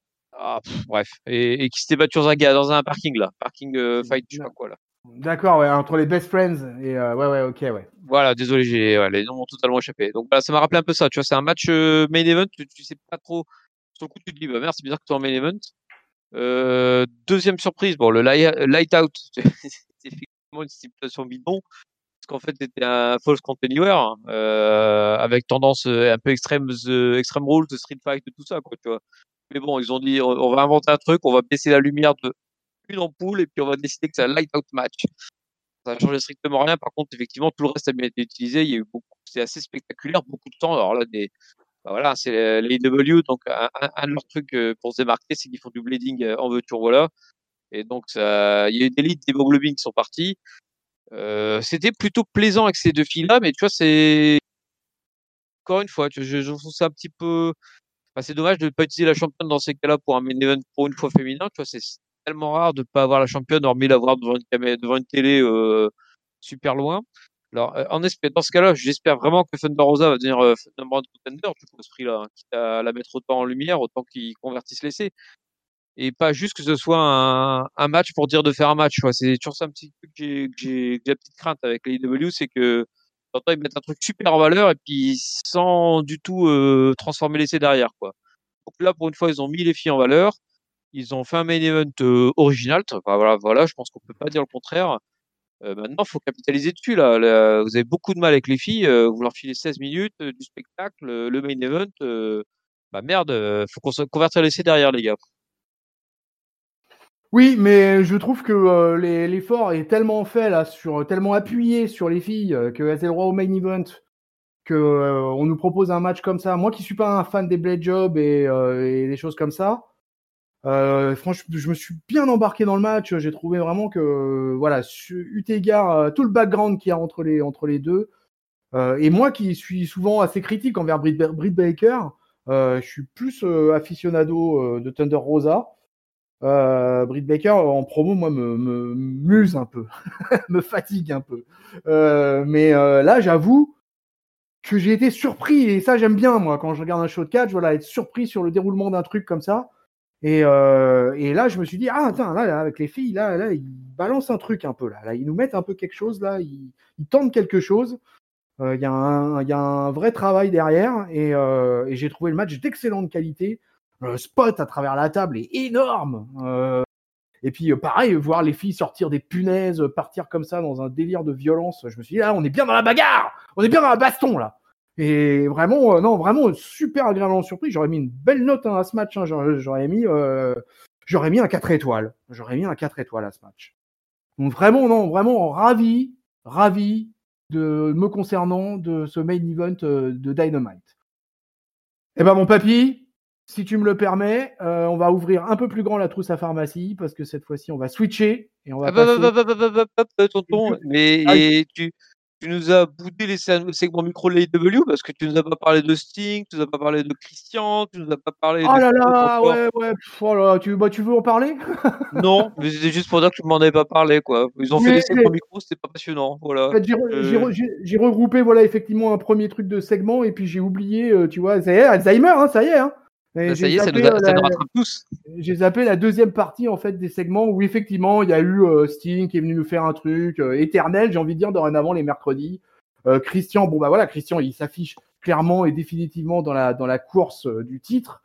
Ah, pff, bref. Et, et qui s'était battu dans un, ga- dans un parking, là. Parking euh, fight, je sais pas quoi, là. D'accord, ouais, entre les best friends et euh, ouais, ouais, ok, ouais. Voilà, désolé, j'ai, ouais, les noms m'ont totalement échappé. Donc, voilà, ça m'a rappelé un peu ça. Tu vois, c'est un match euh, main event, tu, tu sais pas trop. Sur le coup, tu te dis, bah merde, c'est bizarre que tu es en main event. Euh, deuxième surprise, bon, le light, light out, c'est effectivement une stipulation bidon. Parce qu'en fait, c'était un Falls Count Anywhere, euh, avec tendance euh, un peu extrême, euh, extreme rules, de street fight, de tout ça, quoi, tu vois. Mais bon, ils ont dit, on, on va inventer un truc, on va baisser la lumière de une ampoule et puis on va décider que c'est un light out match. Ça a changé strictement rien. Par contre, effectivement, tout le reste a bien été utilisé. Il y a eu beaucoup, c'est assez spectaculaire, beaucoup de temps. Alors là, des, bah voilà, c'est les A E W, donc un, un, un de leurs trucs euh, pour se démarquer, c'est qu'ils font du bleeding euh, en voiture, voilà. Et donc, ça, il y a eu des leads d'hémoglobine qui sont partis. Euh, c'était plutôt plaisant avec ces deux filles-là, mais tu vois, c'est encore une fois, tu vois, je, je trouve ça un petit peu. Enfin, c'est dommage de ne pas utiliser la championne dans ces cas-là pour un main event pour une fois féminin. Tu vois, c'est tellement rare de ne pas avoir la championne, hormis l'avoir devant une caméra, devant une télé euh, super loin. Alors, euh, en espère, dans ce cas-là, j'espère vraiment que Thunder Rosa va devenir euh, number one contender, du coup, à ce prix-là, hein, quitte à la mettre autant en lumière, autant qu'ils convertissent l'essai. Et pas juste que ce soit un, un match pour dire de faire un match. Ouais. C'est toujours ça un petit truc que j'ai, que j'ai, que j'ai la petite crainte avec les A E W, c'est que t'entends, ils mettent un truc super en valeur et puis sans du tout euh, transformer l'essai derrière, quoi. Donc là, pour une fois, ils ont mis les filles en valeur. Ils ont fait un main event euh, original. Enfin, voilà, voilà, je pense qu'on peut pas dire le contraire. Euh, maintenant, faut capitaliser dessus. Là. Là, vous avez beaucoup de mal avec les filles. Euh, vous leur filez seize minutes euh, du spectacle, euh, le main event. Euh, bah merde, euh, faut qu'on se convertir l'essai derrière, les gars. Oui, mais je trouve que euh, les- l'effort est tellement fait là, sur tellement appuyé sur les filles euh, qu'elles aient le droit au main event, que euh, on nous propose un match comme ça. Moi, qui suis pas un fan des blade jobs et, euh, et des choses comme ça, euh, franchement, je me suis bien embarqué dans le match. J'ai trouvé vraiment que euh, voilà, su- eu égard euh, tout le background qu'il y a entre les entre les deux. Euh, et moi, qui suis souvent assez critique envers Britt, Britt Baker, euh, je suis plus euh, aficionado euh, de Thunder Rosa. Euh, Britt Baker en promo, moi, me, me muse un peu, me fatigue un peu. Euh, mais euh, là, j'avoue que j'ai été surpris, et ça, j'aime bien, moi, quand je regarde un show de catch, voilà, être surpris sur le déroulement d'un truc comme ça. Et, euh, et là, je me suis dit, ah, attends, là, là, avec les filles, là, là, ils balancent un truc un peu, là. Là, ils nous mettent un peu quelque chose, là, ils, ils tentent quelque chose. Il euh, y, y, a un vrai travail derrière, et, euh, et j'ai trouvé le match d'excellente qualité. Le spot à travers la table est énorme. Euh, et puis, euh, pareil, voir les filles sortir des punaises, partir comme ça dans un délire de violence, je me suis dit, là, on est bien dans la bagarre, on est bien dans la baston, là. Et vraiment, euh, non, vraiment, super agréablement surpris. J'aurais mis une belle note hein, à ce match. Hein. J'aurais, j'aurais mis, euh, j'aurais mis un quatre étoiles. J'aurais mis un quatre étoiles à ce match. Donc vraiment, non, vraiment ravi, ravi de me concernant de ce main event euh, de Dynamite. Eh ben, mon papy, si tu me le permets, euh, on va ouvrir un peu plus grand la trousse à pharmacie parce que cette fois-ci, on va switcher et on va Ah bah, passer. bah, bah, bah, bah, bah, bah, bah, tonton, mais Ah, et tu, tu nous as boudé les sé- segments micro de l'A E W parce que tu nous as pas parlé de Sting, tu nous as pas parlé de Christian, tu nous as pas parlé oh de là qui d'autre là, encore. ouais, ouais, pff, oh là là, tu, bah, tu veux en parler? Non, mais c'était juste pour dire que tu m'en avais pas parlé, quoi. Ils ont fait Oui, des segments micro, c'était pas passionnant, voilà. en fait, j'ai, re- j'ai, Euh, re- j'ai, j'ai regroupé voilà effectivement un premier truc de segment et puis j'ai oublié, euh, tu vois, ça y est, Alzheimer, hein, ça y est, hein. Et ça, ça j'ai y est, ça zappé, nous, a- euh, ça la, nous rattrape tous. j'ai zappé la deuxième partie en fait des segments où effectivement il y a eu euh, Sting qui est venu nous faire un truc euh, éternel, j'ai envie de dire dorénavant les mercredis. Euh, Christian, bon bah voilà, Christian il s'affiche clairement et définitivement dans la dans la course euh, du titre.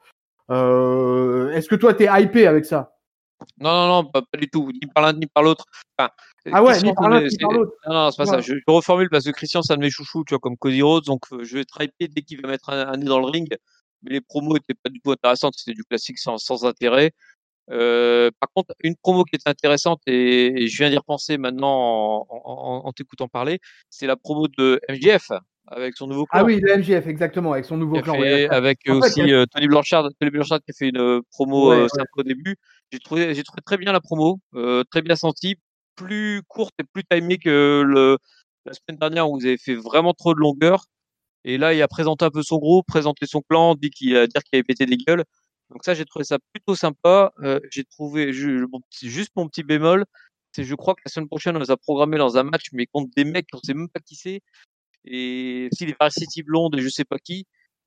Euh, est-ce que toi t'es hypé avec ça? Non, non, non, pas, pas du tout, ni par l'un ni par l'autre. Enfin, euh, Ah ouais, ni Christian, c'est par l'un de- ni c'est- par l'autre. non, non, c'est pas ça. Ouais. Je, je reformule parce que Christian, c'est un de mes chouchous, tu vois, comme Cody Rhodes, donc euh, je vais être hypé dès qu'il va mettre un, un nez dans le ring. Mais les promos étaient pas du tout intéressantes, c'était du classique sans, sans intérêt. Euh, par contre, une promo qui est intéressante et, et je viens d'y repenser maintenant en, en, en t'écoutant parler, c'est la promo de M J F avec son nouveau Ah clan. oui, le M J F exactement avec son Qui nouveau a clan. Ouais. fait avec En fait, aussi euh, Tony Blanchard, Tony Blanchard qui a fait une euh, promo ouais, euh, ouais. sympa au début. J'ai trouvé, j'ai trouvé très bien la promo, euh, très bien sentie, plus courte et plus timée que le, la semaine dernière où vous avez fait vraiment trop de longueur. Et là, il a présenté un peu son groupe, présenté son clan, dit qu'il a dire qu'il avait pété des gueules. Donc ça, j'ai trouvé ça plutôt sympa. Euh, j'ai trouvé ju- mon petit- juste mon petit bémol, c'est je crois que la semaine prochaine, on les a programmés dans un match, mais contre des mecs qu'on sait même pas qui c'est. Et si les Varsity Blondes et je sais pas qui.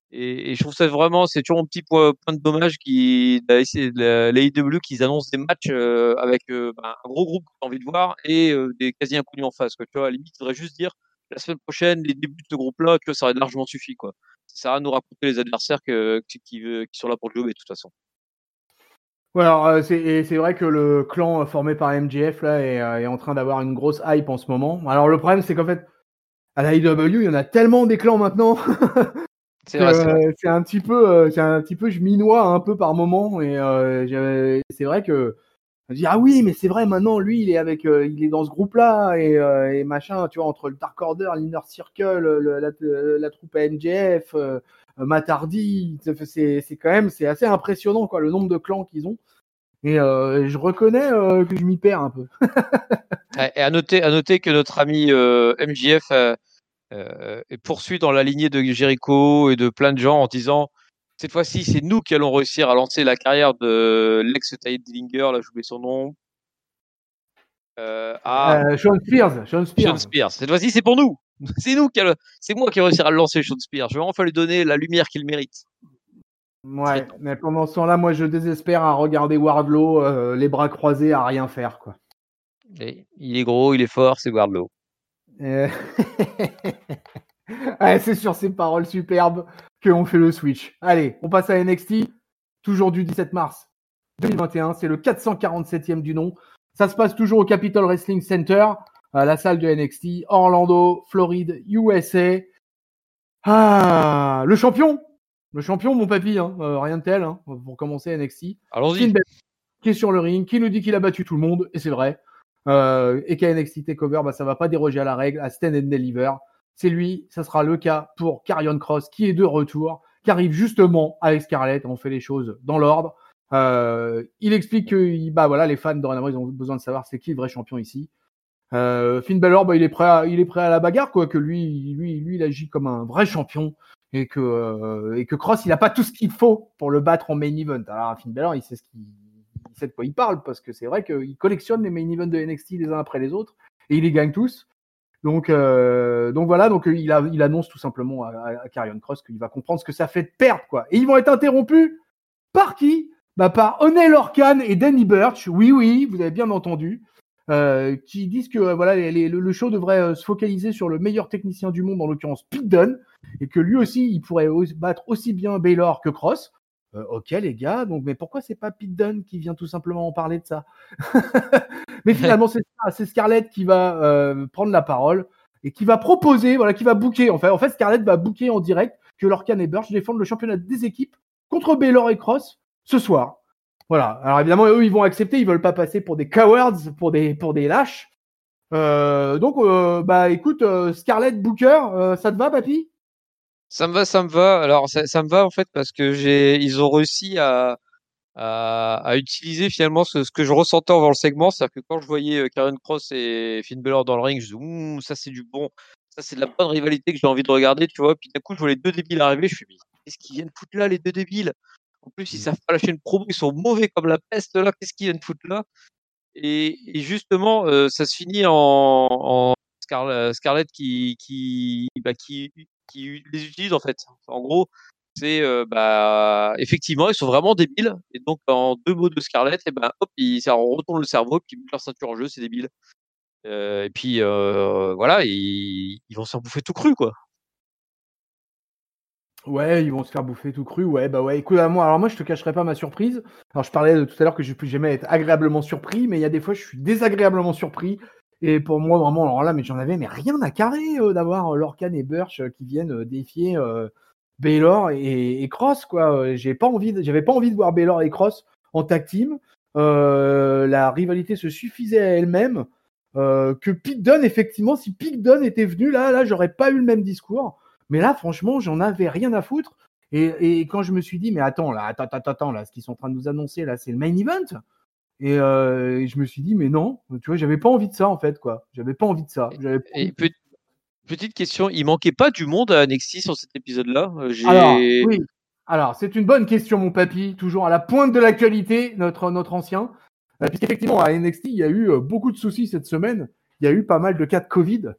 Et, et je trouve ça vraiment, c'est toujours un petit point, point de dommage qui, la, la, la A E W, qu'ils annoncent des matchs euh, avec euh, bah, un gros groupe que tu as envie de voir et euh, des quasi inconnus en face. Quoi. Tu vois, à la limite, il faudrait juste dire la semaine prochaine, les débuts de ce groupe-là, tu vois, ça aurait largement suffi. Quoi. Ça sert à nous raconter les adversaires que, qui, qui, qui sont là pour jouer, de toute façon. Ouais, alors, euh, c'est, c'est vrai que le clan formé par M J F là, est, euh, est en train d'avoir une grosse hype en ce moment. Alors, le problème, c'est qu'en fait, à la A E W, il y en a tellement des clans maintenant. C'est vrai, c'est vrai. Euh, c'est un petit peu, euh, c'est un petit peu, je m'y noie un peu par moment. Et euh, c'est vrai que je dis ah oui, mais c'est vrai maintenant, lui, il est avec, euh, il est dans ce groupe-là et, euh, et machin, tu vois, entre le Dark Order, l'Inner Circle, le, la, la troupe à M J F, euh, Matt Hardy, c'est, c'est quand même, c'est assez impressionnant quoi, le nombre de clans qu'ils ont. Et euh, je reconnais euh, que je m'y perds un peu. Et à noter, à noter que notre ami euh, M J F euh, euh, poursuit dans la lignée de Jericho et de plein de gens en disant cette fois-ci, c'est nous qui allons réussir à lancer la carrière de l'ex-Ty Dillinger, là, j'oublie son nom. Euh, ah, euh, Sean Spears, Sean Spears. Sean Spears. Cette fois-ci, c'est pour nous. C'est nous qui, a le... c'est moi qui vais réussir à le lancer, Sean Spears. Je vais enfin lui donner la lumière qu'il mérite. Ouais, mais pendant ce temps-là, moi, je désespère à regarder Wardlow, euh, les bras croisés, à rien faire, quoi. Et il est gros, il est fort, c'est Wardlow. Euh... ouais, c'est sur ces paroles superbes qu'on fait le switch. Allez, on passe à N X T, toujours du dix-sept mars deux mille vingt et un. C'est le quatre cent quarante-septième du nom. Ça se passe toujours au Capitol Wrestling Center, à la salle de N X T, Orlando, Floride, U S A. Ah, le champion Le champion, mon papy, hein, euh, rien de tel, hein, pour commencer N X T. Allons-y. Finn Balor, qui est sur le ring, qui nous dit qu'il a battu tout le monde, et c'est vrai. Euh, et qu'à N X T TakeOver, bah, ça va pas déroger à la règle, à Stand and Deliver. C'est lui, ça sera le cas pour Karrion Kross, qui est de retour, qui arrive justement avec Scarlett. On fait les choses dans l'ordre. Euh, il explique que bah, voilà, les fans, dorénavant, ils ont besoin de savoir c'est qui le vrai champion ici. Euh, Finn Balor, bah, il est prêt à, il est prêt à la bagarre, quoi, que lui, lui, lui, il agit comme un vrai champion. Et que, euh, et que Kross, il a pas tout ce qu'il faut pour le battre en main event. Alors, Finn Balor, il sait ce qu'il, il sait de quoi il parle, parce que c'est vrai qu'il collectionne les main events de N X T les uns après les autres, et il les gagne tous. Donc, euh, donc voilà, donc il, a, il annonce tout simplement à, à, à Karrion Kross qu'il va comprendre ce que ça fait de perdre, quoi. Et ils vont être interrompus par qui? Bah, par Oney Lorcan et Danny Burch. Oui, oui, vous avez bien entendu. Euh, qui disent que euh, voilà, les, les, le show devrait euh, se focaliser sur le meilleur technicien du monde, en l'occurrence Pete Dunne, et que lui aussi, il pourrait aussi battre aussi bien Baylor que Kross. Euh, ok les gars, donc mais pourquoi c'est pas Pete Dunne qui vient tout simplement en parler de ça? Mais finalement c'est, c'est Scarlett qui va euh, prendre la parole et qui va proposer, voilà, qui va booker. En fait, en fait Scarlett va booker en direct que Lorcan et Burch défendent le championnat des équipes contre Baylor et Kross ce soir. Voilà. Alors évidemment, eux, ils vont accepter. Ils veulent pas passer pour des cowards, pour des pour des lâches. Euh, donc, euh, bah, écoute, euh, Scarlett Booker, euh, ça te va, papy? Ça me va, ça me va. Alors, ça, ça me va en fait parce que j'ai, ils ont réussi à à, à utiliser finalement ce, ce que je ressentais avant le segment, c'est-à-dire que quand je voyais euh, Karrion Kross et Finn Balor dans le ring, je dis ouh, ça c'est du bon, ça c'est de la bonne rivalité que j'ai envie de regarder, tu vois. Puis d'un coup, je vois les deux débiles arriver, je suis dit, qu'est-ce qu'ils viennent foutre là, les deux débiles? En plus, ils savent pas lâcher une promo, ils sont mauvais comme la peste là, qu'est-ce qu'ils viennent foutre là? Et, et justement, euh, ça se finit en, en Scar- Scarlett qui qui, bah, qui qui les utilise en fait. En gros, c'est euh, bah effectivement ils sont vraiment débiles et donc en deux mots de Scarlett, et ben hop, ils, ça, on retourne le cerveau puis ils mettent leur ceinture en jeu, c'est débile. Euh, et puis euh, voilà, ils, ils vont s'en bouffer tout cru quoi. Ouais, ils vont se faire bouffer tout cru. Ouais, bah ouais. Écoute, moi, alors moi, je te cacherai pas ma surprise. Alors, je parlais de tout à l'heure que je ne plus jamais être agréablement surpris, mais il y a des fois, je suis désagréablement surpris. Et pour moi, vraiment, alors là, mais j'en avais mais rien à carrer euh, d'avoir euh, Lorcan et Burch euh, qui viennent euh, défier euh, Baylor et, et Kross, quoi. J'ai pas envie, de, j'avais pas envie de voir Baylor et Kross en tag team. Euh, la rivalité se suffisait à elle-même. Euh, que Pete Dunne, effectivement, si Pete Dunne était venu là, là, j'aurais pas eu le même discours. Mais là, franchement, j'en avais rien à foutre. Et, et quand je me suis dit, mais attends, là, attends, attends, attends, là, ce qu'ils sont en train de nous annoncer, là, c'est le main event. Et, euh, et je me suis dit, mais non, tu vois, j'avais pas envie de ça, en fait, quoi. J'avais pas envie de ça. J'avais pas Et, envie et de... petite question, il manquait pas du monde à N X T sur cet épisode-là? J'ai... Alors, oui. Alors, c'est une bonne question, mon papy. Toujours à la pointe de l'actualité, notre, notre ancien. Euh, puisqu'effectivement, à N X T, il y a eu euh, beaucoup de soucis cette semaine. Il y a eu pas mal de cas de Covid.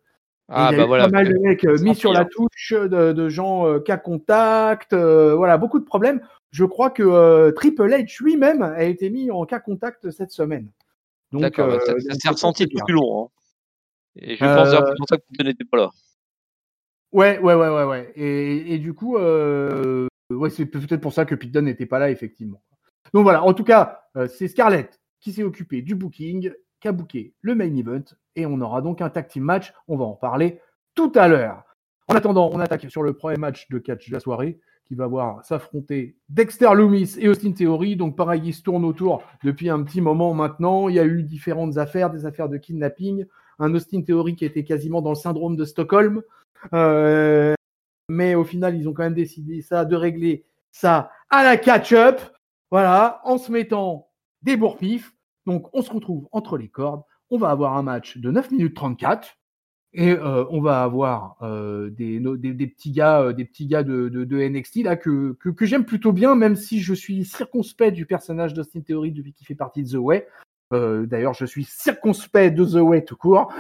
Ah, il y a bah eu voilà. pas mal de mecs euh, mis sur la touche, de, de gens euh, cas contact, euh, voilà, beaucoup de problèmes. Je crois que euh, Triple H lui-même a été mis en cas contact cette semaine. Donc, D'accord, bah, ça, euh, ça donc s'est c'est pour ressenti te tout dire. du long. Hein. Et je pense d'ailleurs que Euh, c'est pour ça que Pete n'était pas là. ouais, ouais, ouais, ouais, ouais. Et, et du coup, euh, ouais, c'est peut-être pour ça que Pete Dunne n'était pas là, effectivement. Donc voilà, en tout cas, euh, c'est Scarlett qui s'est occupée du booking, qui a booké le main event, et on aura donc un tag team match. On va en parler tout à l'heure. En attendant, on attaque sur le premier match de catch de la soirée, qui va voir s'affronter Dexter Lumis et Austin Theory. Donc pareil, ils se tournent autour depuis un petit moment maintenant. Il y a eu différentes affaires, des affaires de kidnapping, un Austin Theory qui était quasiment dans le syndrome de Stockholm. Euh, mais au final, ils ont quand même décidé ça, de régler ça à la catch-up. Voilà, en se mettant des bourre-pifs. Donc, on se retrouve entre les cordes. On va avoir un match de neuf minutes trente-quatre. Et euh, on va avoir euh, des, des, des petits gars, euh, des petits gars de, de, de N X T là que, que, que j'aime plutôt bien, même si je suis circonspect du personnage d'Austin Theory depuis qu'il fait partie de The Way. Euh, d'ailleurs, je suis circonspect de The Way tout court.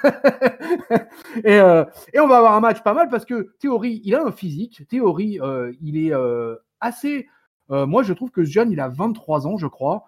et, euh, et on va avoir un match pas mal parce que Theory, il a un physique. Theory, euh, il est euh, assez. Euh, moi, je trouve que ce jeune, il a vingt-trois ans, je crois.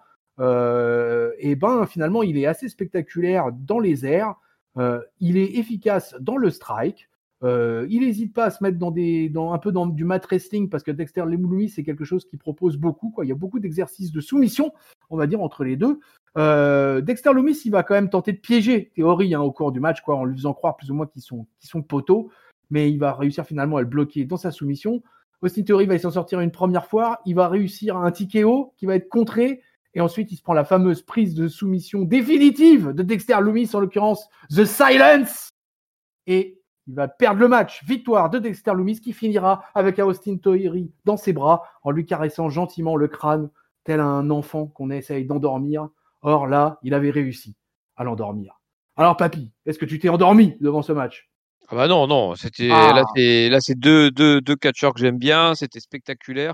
Euh, et ben, finalement, il est assez spectaculaire dans les airs. Euh, il est efficace dans le strike. Euh, il n'hésite pas à se mettre dans des, dans, un peu dans du mat wrestling parce que Dexter Lumis, c'est quelque chose qui propose beaucoup. Quoi. Il y a beaucoup d'exercices de soumission, on va dire, entre les deux. Euh, Dexter Lumis, il va quand même tenter de piéger Theory hein, au cours du match, quoi, en lui faisant croire plus ou moins qu'ils sont, qu'ils sont poteaux, mais il va réussir finalement à le bloquer dans sa soumission. Austin Theory va s'en sortir une première fois, il va réussir un T K O qui va être contré, et ensuite il se prend la fameuse prise de soumission définitive de Dexter Lumis, en l'occurrence The Silence, et il va perdre le match. Victoire de Dexter Lumis qui finira avec Austin Theory dans ses bras en lui caressant gentiment le crâne, tel un enfant qu'on essaye d'endormir. Or là, il avait réussi à l'endormir. Alors papy, est-ce que tu t'es endormi devant ce match? Ah bah non, non, c'était ah. là c'est là c'est deux deux deux catcheurs que j'aime bien, c'était spectaculaire.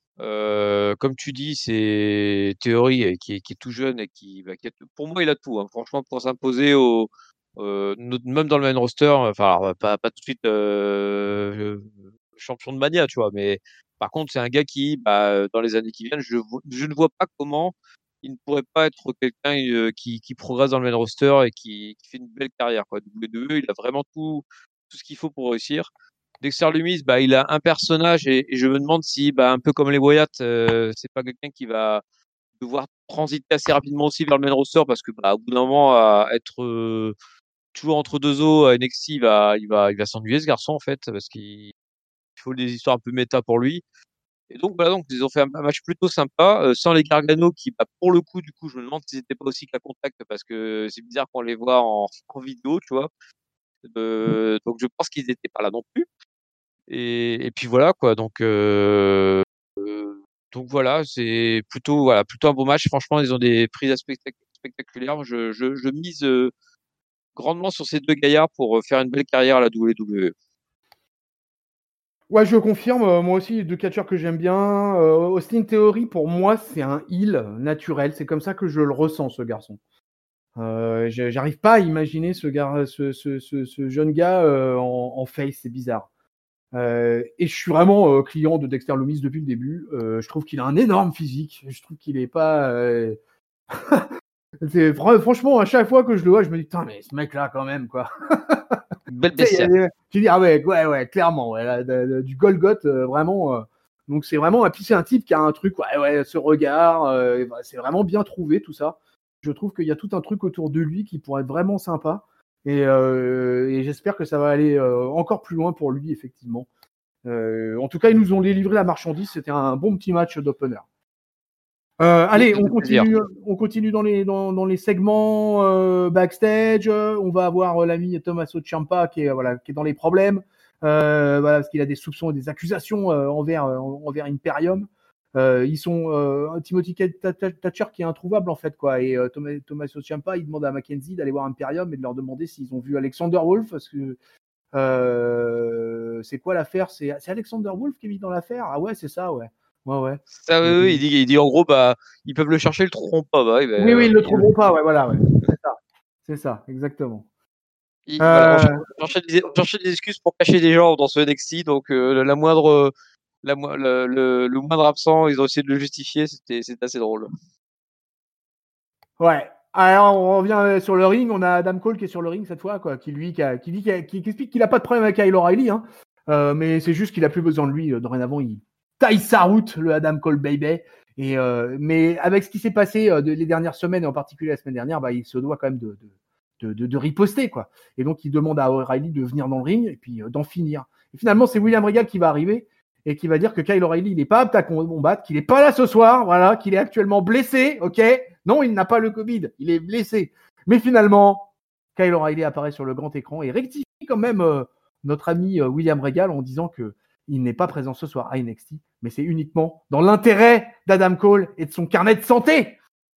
Euh, comme tu dis, c'est Theory qui est, qui est tout jeune et qui, bah, qui est, pour moi, il a tout. Hein. Franchement, pour s'imposer au euh, même dans le main roster, enfin alors, pas pas tout de suite euh, champion de Mania, tu vois, mais par contre, c'est un gars qui, bah, dans les années qui viennent, je je ne vois pas comment il ne pourrait pas être quelqu'un euh, qui qui progresse dans le main roster et qui, qui fait une belle carrière, quoi. W W E, il a vraiment tout tout ce qu'il faut pour réussir. Dexter Lumis, bah, il a un personnage et, et je me demande si, bah, un peu comme les Wyatt, euh, c'est pas quelqu'un qui va devoir transiter assez rapidement aussi vers le main roster parce que, bah, au bout d'un moment, à être euh, toujours entre deux eaux à N X T, il va, il va, il va s'ennuyer ce garçon en fait parce qu'il faut des histoires un peu méta pour lui. Et donc voilà, donc ils ont fait un, un match plutôt sympa, euh, sans les Gargano qui, bah, pour le coup, du coup, je me demande s'ils étaient pas aussi qu'à contact parce que c'est bizarre qu'on les voit en, en vidéo, tu vois. Euh, donc je pense qu'ils étaient pas là non plus. Et, et puis voilà quoi. Donc euh, euh, donc voilà, c'est plutôt voilà plutôt un beau match. Franchement, ils ont des prises spectac- spectaculaires. Je, je, je mise euh, grandement sur ces deux gaillards pour euh, faire une belle carrière à la W W E. Ouais, je confirme. Euh, moi aussi, deux catcheurs que j'aime bien. Euh, Austin Theory, pour moi, c'est un heel naturel. C'est comme ça que je le ressens, ce garçon. Euh, j'arrive pas à imaginer ce, gars, ce, ce, ce, ce jeune gars euh, en, en face. C'est bizarre. Euh, et je suis vraiment euh, client de Dexter Lumis depuis le début. Euh, je trouve qu'il a un énorme physique. Je trouve qu'il est pas. Euh... c'est, franchement, à chaque fois que je le vois, je me dis putain, mais ce mec-là, quand même, quoi. Belle bestia. Tu dis ah ouais, ouais, ouais, clairement, ouais, là, de, de, du Golgoth, euh, vraiment. Euh, donc c'est vraiment. Et puis c'est un type qui a un truc, ouais, ouais, ce regard. Euh, bah, c'est vraiment bien trouvé tout ça. Je trouve qu'il y a tout un truc autour de lui qui pourrait être vraiment sympa. Et, euh, et j'espère que ça va aller euh, encore plus loin pour lui, effectivement. Euh, en tout cas, ils nous ont livré la marchandise. C'était un bon petit match d'opener. Euh, allez, on continue, on continue dans les, dans, dans les segments euh, backstage. On va avoir euh, l'ami Tommaso Ciampa qui est, voilà, qui est dans les problèmes. Euh, voilà, parce qu'il a des soupçons et des accusations euh, envers, euh, envers Imperium. Euh, ils sont euh, Timothy Thatcher qui est introuvable en fait, quoi. Et euh, Tommaso Ciampa, il demande à Mackenzie d'aller voir Imperium et de leur demander s'ils ont vu Alexander Wolf, parce que euh, c'est quoi l'affaire? C'est Alexander Wolf qui est mis dans l'affaire? Ah ouais, c'est ça, ouais. Ouais, ouais. Ça, oui, oui, il dit, il dit en gros, bah, ils peuvent le chercher, ils le trouveront pas. Bah, bah, oui, oui, ils le trouveront pas, ouais, voilà, ouais. C'est ça, c'est ça, exactement. Il, Euh, voilà, on cher- on cherchait des, on cherchait des excuses pour cacher des gens dans ce N X T, donc euh, la moindre, la, mo- le, le, le moindre absent, ils ont essayé de le justifier, c'était, c'était assez drôle. Ouais. Alors, on revient sur le ring. On a Adam Cole qui est sur le ring cette fois, quoi, qui lui, qui, a- qui dit, qu'il a- qui, qui explique qu'il n'a pas de problème avec Kyle O'Reilly, hein. Euh, mais c'est juste qu'il a plus besoin de lui. euh, Dorénavant, il taille sa route, le Adam Cole baby. Et euh, mais avec ce qui s'est passé euh, de, les dernières semaines, et en particulier la semaine dernière, bah, il se doit quand même de, de, de, de, de riposter, quoi. Et donc, il demande à O'Reilly de venir dans le ring et puis euh, d'en finir. Et finalement, c'est William Regal qui va arriver et qui va dire que Kyle O'Reilly, il n'est pas apte à combattre, qu'il n'est pas là ce soir, voilà, qu'il est actuellement blessé, ok. Non, il n'a pas le Covid, il est blessé. Mais finalement, Kyle O'Reilly apparaît sur le grand écran et rectifie quand même euh, notre ami euh, William Regal en disant que il n'est pas présent ce soir à N X T, mais c'est uniquement dans l'intérêt d'Adam Cole et de son carnet de santé.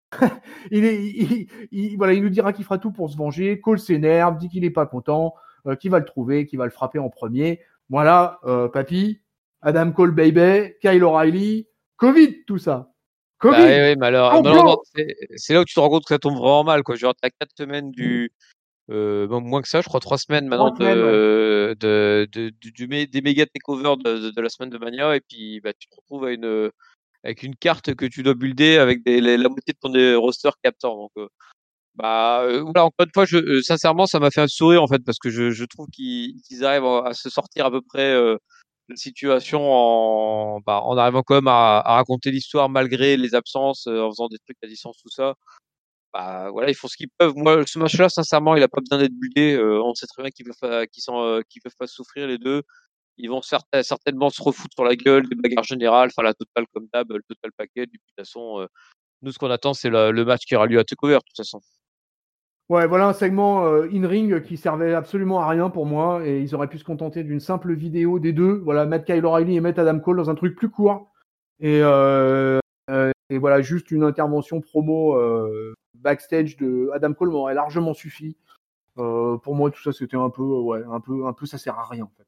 il, est, il, il, voilà, il nous dira qu'il fera tout pour se venger. Cole s'énerve, dit qu'il n'est pas content, euh, qu'il va le trouver, qu'il va le frapper en premier. Voilà, euh, papy, Adam Cole baby, Kyle O'Reilly, Covid, tout ça. Covid. Bah, oui, oui, mais alors, Oh, malheureusement, bro. c'est, c'est là où tu te rends compte que ça tombe vraiment mal, quoi. Genre, t'as quatre semaines du, euh, bon, moins que ça, je crois trois semaines maintenant Trois semaines, ouais. de, de, de, du, du mé- des méga takeovers de, de, de la semaine de Mania, et puis bah, tu te retrouves à une, avec une carte que tu dois builder avec des, les- la moitié de ton euh, roster qui est absent. Donc, euh, bah, euh, voilà, encore une fois, je, euh, sincèrement, ça m'a fait un sourire en fait, parce que je, je trouve qu'ils, qu'ils arrivent à, à se sortir à peu près euh, de la situation en, bah, en arrivant quand même à, à raconter l'histoire malgré les absences, euh, en faisant des trucs à distance, tout ça. Bah voilà, ils font ce qu'ils peuvent. Moi, ce match-là, sincèrement, il a pas besoin d'être buildé. Euh, on sait très bien qu'ils peuvent, pas- qu'ils sont, euh, qu'ils peuvent pas souffrir les deux. Ils vont certain- certainement se refoutre sur la gueule, des bagarres générales, enfin la totale comme d'hab, le total package. Et puis, de toute façon, euh, nous, ce qu'on attend, c'est la- le match qui aura lieu à Takeover, de toute façon. Ouais, voilà un segment euh, in-ring qui servait absolument à rien pour moi et ils auraient pu se contenter d'une simple vidéo des deux, voilà, mettre Kyle O'Reilly et mettre Adam Cole dans un truc plus court et, euh, euh, et voilà, juste une intervention promo euh, backstage de Adam Cole m'aurait largement suffi. Euh, pour moi, tout ça, c'était un peu, ouais, un peu, un peu, ça sert à rien en fait.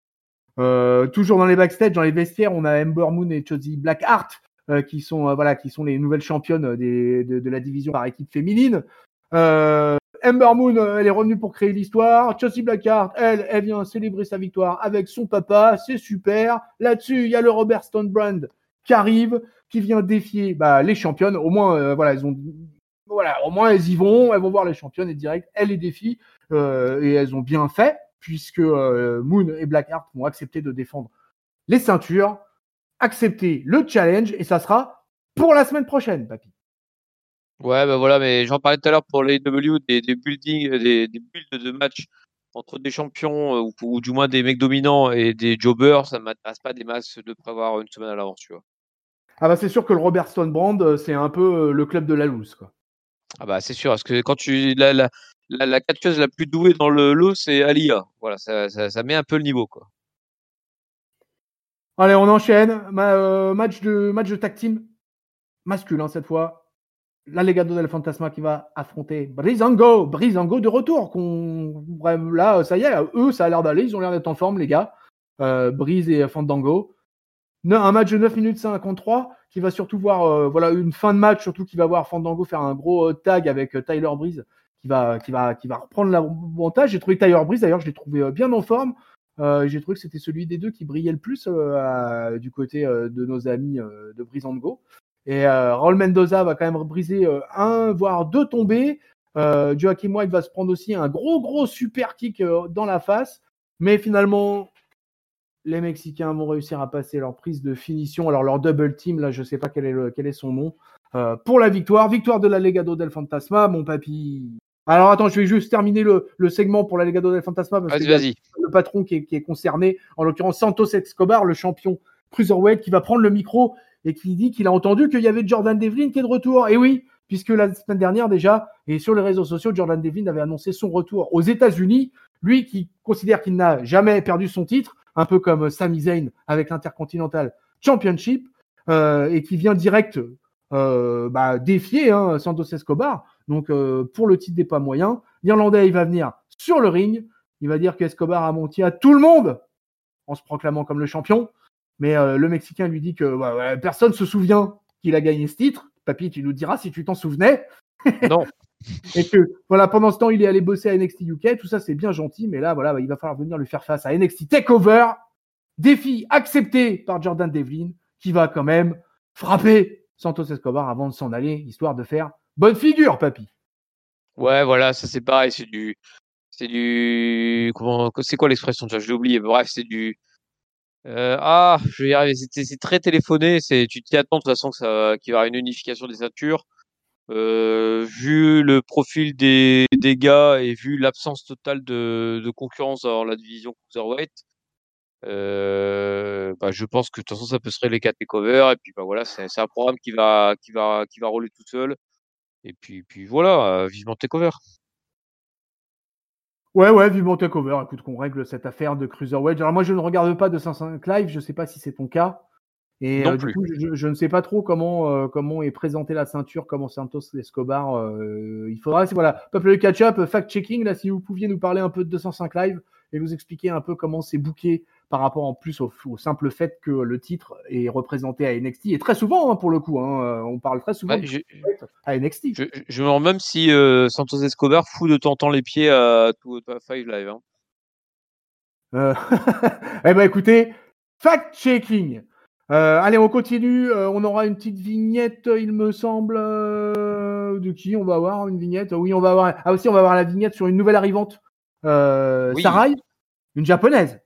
Euh, toujours dans les backstage, dans les vestiaires, on a Ember Moon et Shotzi Blackheart euh, qui sont, euh, voilà, qui sont les nouvelles championnes des, de, de la division par équipe féminine. Euh, Ember Moon, euh, elle est revenue pour créer l'histoire. Shotzi Blackheart, elle, elle vient célébrer sa victoire avec son papa. C'est super. Là-dessus, il y a le Robert Stone Brand qui arrive, qui vient défier bah, les championnes. Au moins, euh, voilà, elles ont, voilà, au moins elles y vont. Elles vont voir les championnes et direct, elles les défient euh, et elles ont bien fait puisque euh, Moon et Blackheart vont accepter de défendre les ceintures, accepter le challenge et ça sera pour la semaine prochaine, papy. Ouais, bah voilà, mais j'en parlais tout à l'heure pour l'A E W, des, des buildings, des, des builds de matchs entre des champions euh, ou, ou du moins des mecs dominants et des jobbers, ça m'intéresse pas des masses de prévoir une semaine à l'avance, tu vois. Ah bah c'est sûr que le Robert Stone Brand, c'est un peu le club de la loose, quoi. Ah bah c'est sûr, parce que quand tu la la la, la catcheuse la plus douée dans le lot, c'est Alia. Voilà, ça, ça, ça met un peu le niveau, quoi. Allez, on enchaîne. Ma, euh, match de match de tag team masculin cette fois. La Legado del Fantasma qui va affronter Breezango. Breezango de retour. Qu'on... Là, ça y est, eux, ça a l'air d'aller. Ils ont l'air d'être en forme, les gars. Euh, Breeze et Fandango. Un match de neuf minutes cinquante-trois qui va surtout voir euh, voilà, une fin de match, surtout qui va voir Fandango faire un gros euh, tag avec euh, Tyler Breeze qui va, qui, va, qui va reprendre l'avantage. J'ai trouvé Tyler Breeze, d'ailleurs, je l'ai trouvé euh, bien en forme. Euh, j'ai trouvé que c'était celui des deux qui brillait le plus euh, à, du côté euh, de nos amis euh, de Breeze and Go. Et euh, Raul Mendoza va quand même briser euh, un, voire deux tombées. Euh, Joaquim White va se prendre aussi un gros, gros super kick euh, dans la face. Mais finalement, les Mexicains vont réussir à passer leur prise de finition. Alors, leur double team, là, je ne sais pas quel est, le, quel est son nom. Euh, pour la victoire. Victoire de la Legado del Fantasma, mon papy. Alors, attends, je vais juste terminer le, le segment pour la Legado del Fantasma parce Vas-y, qu'il y a vas-y. le patron qui est, qui est concerné, en l'occurrence Santos Escobar, le champion cruiserweight, qui va prendre le micro et qui dit qu'il a entendu qu'il y avait Jordan Devlin qui est de retour. Et oui, puisque la semaine dernière déjà, et sur les réseaux sociaux, Jordan Devlin avait annoncé son retour aux États-Unis. Lui qui considère qu'il n'a jamais perdu son titre, un peu comme Sami Zayn avec l'Intercontinental Championship, euh, et qui vient direct euh, bah, défier hein, Santos Escobar. Donc euh, pour le titre des pas moyens, l'Irlandais il va venir sur le ring, il va dire qu'Escobar a menti à tout le monde en se proclamant comme le champion, mais euh, le Mexicain lui dit que bah, ouais, personne se souvient qu'il a gagné ce titre. Papy, tu nous diras si tu t'en souvenais. Non. Et que voilà, pendant ce temps, il est allé bosser à N X T U K, tout ça c'est bien gentil, mais là voilà, il va falloir venir lui faire face à N X T Takeover. Défi accepté par Jordan Devlin, qui va quand même frapper Santos Escobar avant de s'en aller, histoire de faire bonne figure, papy. Ouais, voilà, ça c'est pareil, c'est du, c'est du, comment, c'est quoi l'expression? Je l'ai oublié. Bref, c'est du, euh, ah, je vais y arriver. C'est, c'est très téléphoné. C'est, tu t'y attends de toute façon que ça, qu'il y aura une unification des ceintures. Euh, vu le profil des, des gars et vu l'absence totale de, de concurrence dans la division cruiserweight, euh, bah, je pense que de toute façon ça peut se régler qu'à takeover et puis bah voilà, c'est, c'est un programme qui va, qui va, qui va rouler tout seul. Et puis, puis voilà, euh, vivement takeover. Ouais, ouais, vivement takeover. Écoute, qu'on règle cette affaire de Cruiserweight. Alors moi, je ne regarde pas de cinq cent cinq Live. Je ne sais pas si c'est ton cas. Et Non euh, du plus. coup, je, je ne sais pas trop comment euh, comment est présentée la ceinture, comment Santos Escobar. Euh, il faudra, c'est, voilà, peuple de catch-up, fact-checking. Là, si vous pouviez nous parler un peu de deux cent cinq Live et nous expliquer un peu comment c'est booké par rapport en plus au, au simple fait que le titre est représenté à N X T. Et très souvent, hein, pour le coup, hein, on parle très souvent Ouais, de je, à N X T. je, je me demande même si euh, Santos Escobar fout de temps en temps les pieds à tout à Five Live. Hein. Euh... eh ben écoutez, fact-checking. Euh, allez, on continue. Euh, on aura une petite vignette, il me semble. Euh, de qui on va avoir une vignette? Oui, on va avoir. Ah aussi, on va avoir la vignette sur une nouvelle arrivante, euh, Oui. Sarai, une japonaise.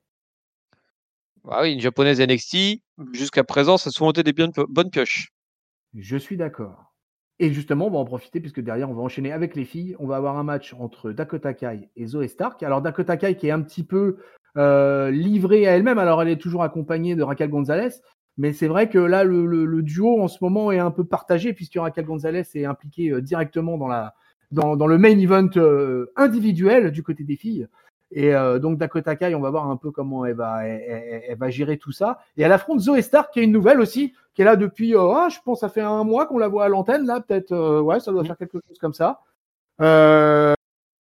Ah oui, une japonaise N X T. Jusqu'à présent, ça a souvent été des bien, bonnes pioches. Je suis d'accord. Et justement, on va en profiter puisque derrière, on va enchaîner avec les filles. On va avoir un match entre Dakota Kai et Zoe Stark. Alors Dakota Kai qui est un petit peu euh, livrée à elle-même. Alors elle est toujours accompagnée de Raquel Gonzalez. Mais c'est vrai que là, le, le, le duo en ce moment est un peu partagé puisque Raquel Gonzalez est impliquée euh, directement dans, la, dans, dans le main event euh, individuel du côté des filles. Et euh, donc Dakota Kai, on va voir un peu comment elle va, elle, elle, elle va gérer tout ça. Et elle affronte Zoe Stark, qui est une nouvelle aussi, qui est là depuis, euh, ah, je pense, ça fait un mois qu'on la voit à l'antenne, là, peut-être, euh, ouais, ça doit faire quelque chose comme ça. Euh,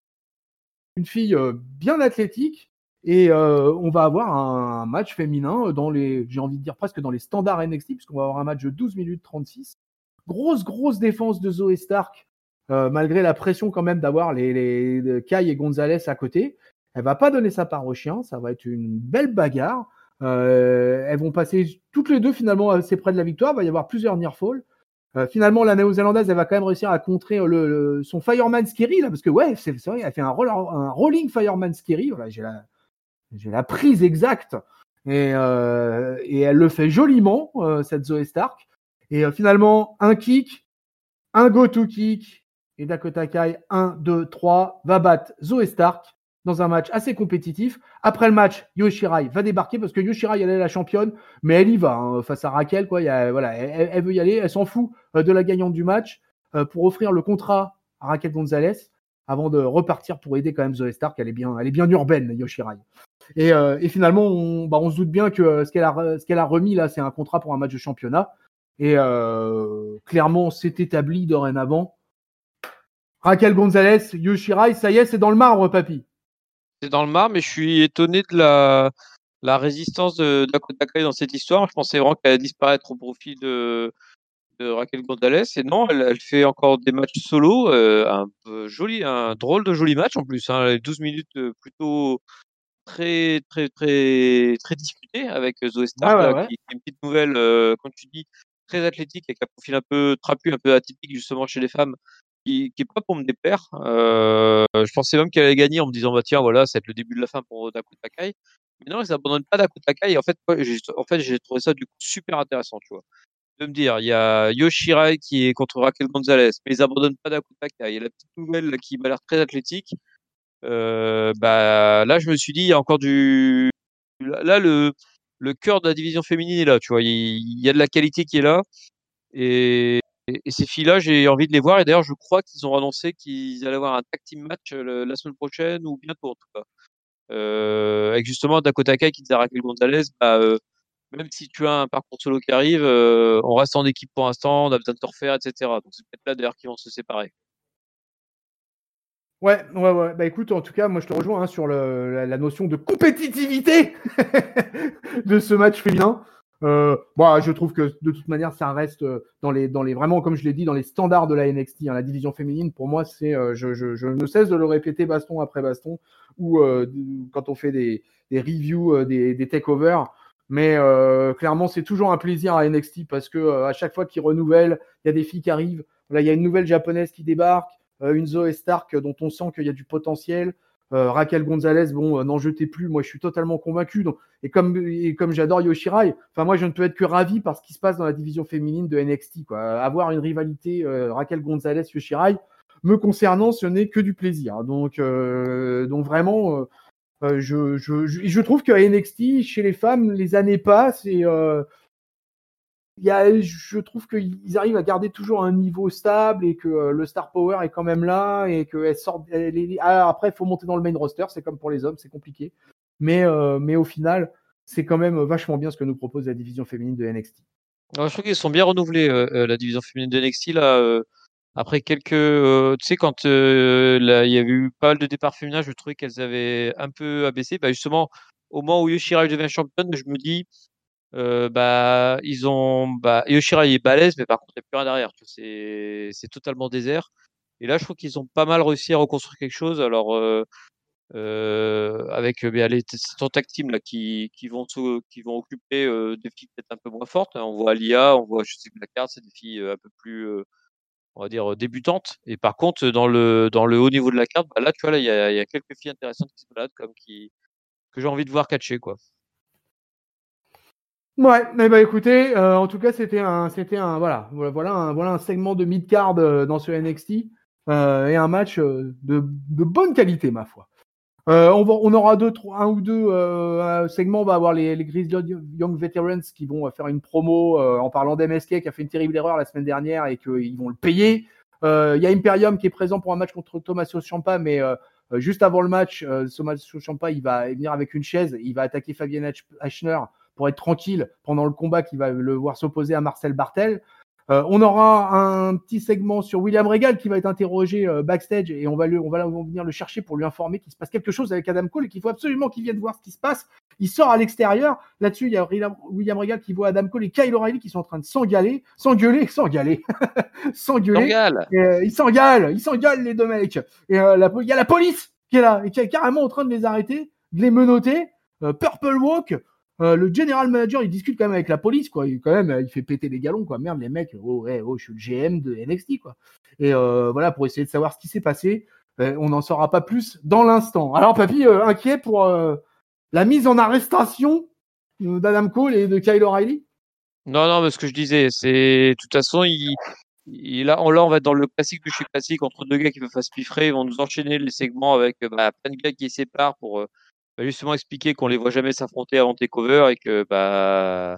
une fille euh, bien athlétique. Et euh, on va avoir un match féminin dans les, j'ai envie de dire presque dans les standards N X T, puisqu'on va avoir un match de douze minutes trente-six. Grosse, grosse défense de Zoe Stark, euh, malgré la pression quand même d'avoir les, les, les Kai et Gonzalez à côté. Elle va pas donner sa part au chien, ça va être une belle bagarre. Euh, elles vont passer toutes les deux finalement assez près de la victoire. Il va y avoir plusieurs near fall. Euh, finalement, la néo-zélandaise, elle va quand même réussir à contrer le, le, son Fireman Scary là, parce que ouais, c'est, c'est vrai, elle fait un, roll, un rolling Fireman Scary. Voilà, j'ai la, j'ai la prise exacte et, euh, et elle le fait joliment euh, cette Zoe Stark. Et euh, finalement, un kick, un go-to kick et Dakota Kai un, deux, trois va battre Zoe Stark dans un match assez compétitif. Après le match, Io Shirai va débarquer parce que Io Shirai, elle est la championne, mais elle y va hein, face à Raquel. Quoi. Il y a, voilà, elle, elle veut y aller, elle s'en fout euh, de la gagnante du match euh, pour offrir le contrat à Raquel Gonzalez avant de repartir pour aider quand même Zoe Stark. Elle est bien, elle est bien urbaine, Io Shirai. Et, euh, et finalement, on, bah, on se doute bien que euh, ce, qu'elle a, ce qu'elle a remis là, c'est un contrat pour un match de championnat. Et euh, clairement, c'est établi dorénavant. Raquel Gonzalez, Io Shirai, ça y est, c'est dans le marbre, papy. C'est dans le marbre, mais je suis étonné de la, la résistance de Dakota Kai dans cette histoire. Je pensais vraiment qu'elle allait disparaître au profit de, de Raquel Gonzalez. Et non, elle, elle fait encore des matchs solo. Euh, un peu joli, un drôle de joli match en plus. Hein, douze minutes plutôt très, très, très, très disputé avec Zoe Stark, Ouais, ouais, là, ouais. qui, qui est une petite nouvelle, euh, comme tu dis, très athlétique, avec un profil un peu trapu, un peu atypique justement chez les femmes, qui, qui est pas pour me déplaire. Euh, je pensais même qu'elle allait gagner en me disant, bah tiens, voilà, ça va être le début de la fin pour Dakota Kai. Mais non, ils abandonnent pas Dakota Kai. Et en fait, moi, j'ai, en fait, j'ai trouvé ça du coup super intéressant, tu vois. De me dire, il y a Io Shirai qui est contre Raquel Gonzalez, mais ils abandonnent pas Dakota Kai. Il y a la petite nouvelle là, qui m'a l'air très athlétique. Euh, bah là, je me suis dit, il y a encore du, là le le cœur de la division féminine est là, tu vois, il, il y a de la qualité qui est là et, et, et ces filles-là, j'ai envie de les voir et d'ailleurs, je crois qu'ils ont annoncé qu'ils allaient avoir un tag team match le, la semaine prochaine ou bientôt en tout cas. Euh, avec justement Dakota Kai qui disait à Raquel Gonzalez, bah euh, même si tu as un parcours solo qui arrive, euh, on reste en équipe pour l'instant, on a besoin de te refaire, et cetera. Donc c'est peut-être là d'ailleurs qu'ils vont se séparer. Ouais, ouais, ouais. Bah écoute, en tout cas, moi je te rejoins hein, sur le, la, la notion de compétitivité de ce match féminin. Euh, bon, je trouve que de toute manière, ça reste dans les, dans les vraiment, comme je l'ai dit, dans les standards de la N X T, hein, la division féminine. Pour moi, c'est, euh, je, je, je ne cesse de le répéter baston après baston, ou euh, quand on fait des, des reviews, euh, des, des takeovers. Mais euh, clairement, c'est toujours un plaisir à N X T parce que euh, à chaque fois qu'ils renouvellent, il y a des filles qui arrivent. Là, il y a une nouvelle japonaise qui débarque, euh, une Zoe Stark dont on sent qu'il y a du potentiel. Euh, Raquel Gonzalez, bon, euh, n'en jetez plus. Moi, je suis totalement convaincu. Donc, et comme, et comme j'adore Yoshirai, enfin, moi, je ne peux être que ravi par ce qui se passe dans la division féminine de N X T, quoi. Avoir une rivalité euh, Raquel Gonzalez-Yoshirai, me concernant, ce n'est que du plaisir. Donc, euh, donc vraiment, euh, euh, je, je, je, je trouve que N X T, chez les femmes, les années passent et euh, il y a, je trouve qu'ils arrivent à garder toujours un niveau stable et que euh, le star power est quand même là et qu'elles sortent. Elle est, alors après, il faut monter dans le main roster, c'est comme pour les hommes, c'est compliqué. Mais, euh, mais au final, c'est quand même vachement bien ce que nous propose la division féminine de N X T. Alors, je trouve qu'ils sont bien renouvelés, euh, la division féminine de N X T là. Euh, après quelques, euh, tu sais, quand euh, là, il y avait eu pas mal de départs féminins, je trouvais qu'elles avaient un peu abaissé. Bah, justement, au moment où Yoshirai devient championne, je me dis. Euh, bah, ils ont, bah, Yoshirai est balèze, mais par contre, il n'y a plus rien derrière. Tu vois, c'est, c'est totalement désert. Et là, je trouve qu'ils ont pas mal réussi à reconstruire quelque chose. Alors, euh, euh, avec euh, bien, les ton tag team là, qui, qui vont, se- qui vont occuper euh, des filles peut-être un peu moins fortes. On voit Alia, on voit, je sais que la carte, c'est des filles euh, un peu plus, euh, on va dire, euh, débutantes. Et par contre, dans le, dans le haut niveau de la carte, bah, là, tu vois, là, il y a, il y a quelques filles intéressantes qui se baladent, comme qui, que j'ai envie de voir catcher, quoi. Ouais, mais bah écoutez, euh, en tout cas, c'était un, c'était un, voilà, voilà un, voilà un segment de mid-card euh, dans ce N X T euh, et un match euh, de, de bonne qualité, ma foi. Euh, on, va, on aura deux, trois, un ou deux euh, segments. On va avoir les, les Grizzly Young Veterans qui vont faire une promo euh, en parlant d'M S K qui a fait une terrible erreur la semaine dernière et qu'ils vont le payer. Il euh, y a Imperium qui est présent pour un match contre Tommaso Ciampa, mais euh, juste avant le match, euh, Tommaso Ciampa il va venir avec une chaise, il va attaquer Fabian Aichner pour être tranquille pendant le combat qui va le voir s'opposer à Marcel Barthel. Euh, on aura un petit segment sur William Regal qui va être interrogé euh, backstage et on va, le, on va venir le chercher pour lui informer qu'il se passe quelque chose avec Adam Cole et qu'il faut absolument qu'il vienne voir ce qui se passe. Il sort à l'extérieur. Là-dessus, il y a William Regal qui voit Adam Cole et Kyle O'Reilly qui sont en train de s'engaler, s'engueuler, s'engueuler, s'engueuler. Euh, ils s'engueulent, ils s'engueulent les deux mecs. Et euh, la, il y a la police qui est là et qui est carrément en train de les arrêter, de les menotter. Euh, Purple Walk. Euh, le general manager, il discute quand même avec la police, quoi. Il, quand même, il fait péter les galons, quoi. Merde, les mecs, oh, ouais, oh, je suis le G M de N X T, quoi. Et euh, voilà, pour essayer de savoir ce qui s'est passé, euh, on n'en saura pas plus dans l'instant. Alors, papy, euh, inquiet pour euh, la mise en arrestation euh, d'Adam Cole et de Kyle O'Reilly? Non, non, mais ce que je disais, c'est, de toute façon, il, il, là, on, là, on va être dans le classique de chez classique entre deux gars qui veulent faire se piffrer. Ils vont nous enchaîner les segments avec bah, plein de gars qui se séparent pour. Euh, Bah, justement expliquer qu'on les voit jamais s'affronter avant takeover et que bah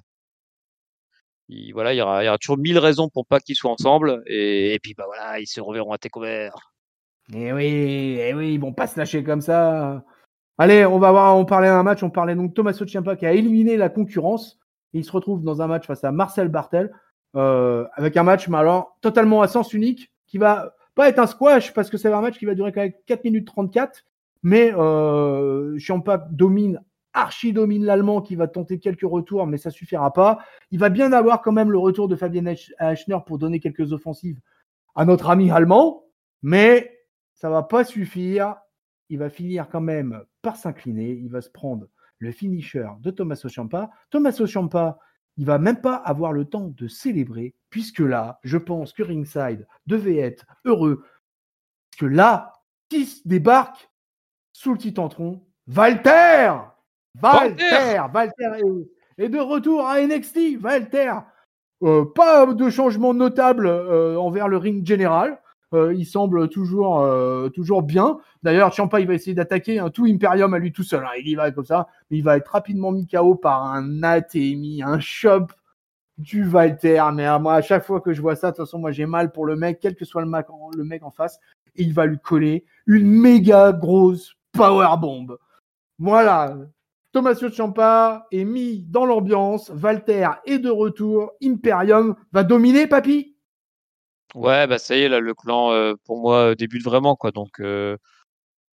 il, voilà il y aura il y aura toujours mille raisons pour pas qu'ils soient ensemble et, et puis bah voilà ils se reverront à takeover. Eh oui, eh oui, ils vont pas se lâcher comme ça. Allez, on va voir, on parlait d'un match, on parlait donc de Tommaso Ciampa qui a éliminé la concurrence et il se retrouve dans un match face à Marcel Barthel euh, avec un match mais alors totalement à sens unique qui va pas être un squash parce que c'est un match qui va durer quand même quatre minutes trente-quatre. Mais euh, Ciampa domine, archi domine l'allemand qui va tenter quelques retours, mais ça suffira pas. Il va bien avoir quand même le retour de Fabian Aichner pour donner quelques offensives à notre ami allemand, mais ça va pas suffire. Il va finir quand même par s'incliner. Il va se prendre le finisher de Tommaso Ciampa. Tommaso Ciampa, il va même pas avoir le temps de célébrer, puisque là, je pense que Ringside devait être heureux, parce que là, qui débarque sous le titantron, Walter Walter Walter est, est de retour à N X T. Walter, euh, pas de changement notable euh, envers le ring général. Euh, il semble toujours, euh, toujours bien. D'ailleurs, Ciampa, il va essayer d'attaquer un tout Imperium à lui tout seul. Hein. Il y va comme ça. Mais il va être rapidement mis K O par un Atemi, un chop du Walter. Mais moi, à chaque fois que je vois ça, de toute façon, moi, j'ai mal pour le mec, quel que soit le mec, le mec en face. Et il va lui coller une méga grosse powerbomb. Voilà. Tommaso Ciampa est mis dans l'ambiance. Walter est de retour. Imperium va dominer, papy? Ouais, bah ça y est, là, le clan, euh, pour moi, débute vraiment, quoi. Donc, euh,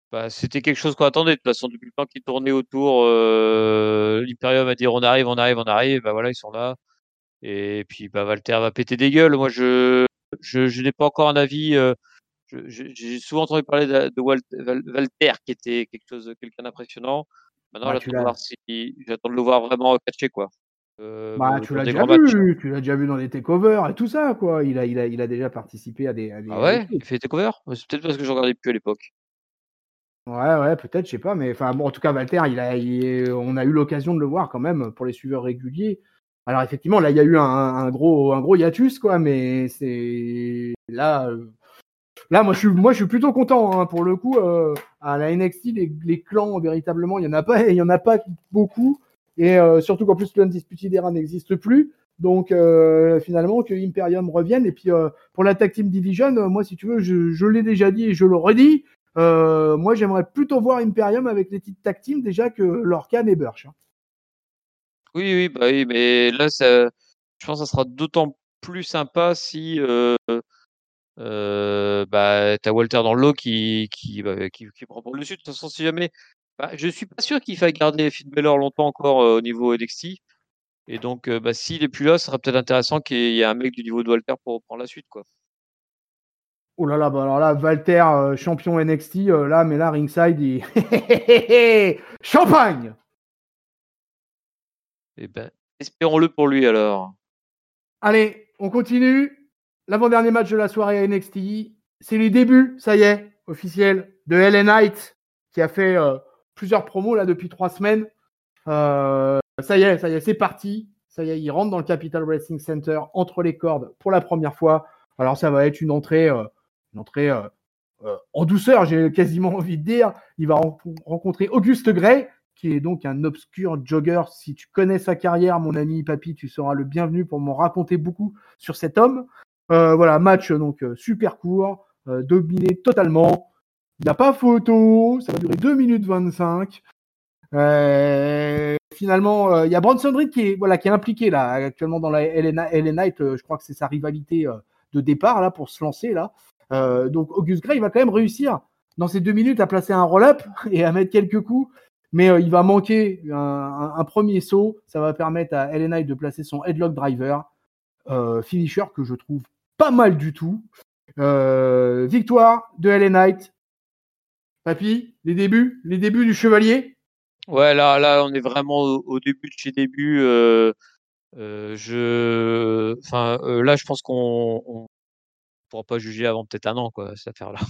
Bah, c'était quelque chose qu'on attendait de toute façon depuis le temps qu'ils tournaient autour. Euh, L'Imperium a dit on arrive, on arrive, on arrive. Bah voilà, ils sont là. Et puis bah Walter va péter des gueules. Moi, je je, je n'ai pas encore un avis. euh, je- je- j'ai souvent entendu parler de, de Wal- Val- Walter qui était quelque chose, quelqu'un d'impressionnant. Maintenant, Bah, tu j'attends de l'as, voir si, j'attends de le voir vraiment catcher quoi, bah, euh, tu dans l'as des déjà grands matchs. vu, tu l'as déjà vu dans des takeovers et tout ça, quoi. Il a, il a, il a déjà participé à des, à Ah des, à des ouais, trucs. il fait des covers. C'est peut-être parce que je regardais plus à l'époque. Ouais, ouais, peut-être, je sais pas, mais enfin, bon, en tout cas, Walter, il a, il est- on a eu l'occasion de le voir quand même pour les suiveurs réguliers. Alors, effectivement, là, il y a eu un, un gros, un gros hiatus, quoi, mais c'est là, euh, là, moi, je suis, moi, je suis plutôt content, hein, pour le coup. Euh, à la N X T, les, les clans, véritablement, il y en a pas, il y en a pas beaucoup, et euh, surtout qu'en plus, l'Undisputed Era n'existe plus. Donc, euh, finalement, que Imperium revienne. Et puis, euh, pour la Tag Team Division, euh, moi, si tu veux, je, je l'ai déjà dit et je le redis. Euh, moi, j'aimerais plutôt voir Imperium avec les titres tag team déjà que Lorcan et Burch. Hein. Oui, oui, bah oui, mais là, ça, je pense que ça sera d'autant plus sympa si euh, euh, bah, t'as Walter dans le lot qui, qui, bah, qui, qui prend pour le dessus. De toute façon, si jamais, bah, je suis pas sûr qu'il faille garder Finn Balor longtemps encore euh, au niveau N X T. Et donc, euh, bah, s'il est plus là, ce sera peut-être intéressant qu'il y ait un mec du niveau de Walter pour reprendre la suite, quoi. Oh là là, bah alors là, Walter, euh, champion N X T, euh, là, mais là, ringside, il... Champagne. Et ben, espérons-le pour lui alors. Allez, on continue. L'avant-dernier match de la soirée à N X T, c'est les débuts, ça y est, officiel, de L A Knight, qui a fait euh, plusieurs promos là depuis trois semaines. Euh, ça y est, ça y est, c'est parti. Ça y est, il rentre dans le Capital Wrestling Center entre les cordes pour la première fois. Alors ça va être une entrée, euh, une entrée euh, euh, en douceur, j'ai quasiment envie de dire. Il va ren- rencontrer Auguste Grey, qui est donc un obscur jogger. Si tu connais sa carrière, mon ami Papy, tu seras le bienvenu pour m'en raconter beaucoup sur cet homme. Euh, voilà, match donc euh, super court, euh, dominé totalement. Il n'y a pas photo, ça va durer deux minutes vingt-cinq. Euh, finalement, il euh, y a Bronson Reed qui est, voilà, qui est impliqué là, actuellement dans la L A Knight. Euh, je crois que c'est sa rivalité euh, de départ là, pour se lancer. Là. Euh, donc Auguste Grey, il va quand même réussir dans ces deux minutes à placer un roll-up et à mettre quelques coups. Mais euh, il va manquer un, un, un premier saut. Ça va permettre à L A Knight de placer son headlock driver. Euh, finisher que je trouve pas mal du tout. Euh, victoire de L A Knight. Papy, les débuts, les débuts du chevalier. Ouais, là, là, on est vraiment au, au début de chez début. Euh, euh, je, enfin, euh, là, je pense qu'on, on pourra pas juger avant peut-être un an, quoi, cette affaire-là.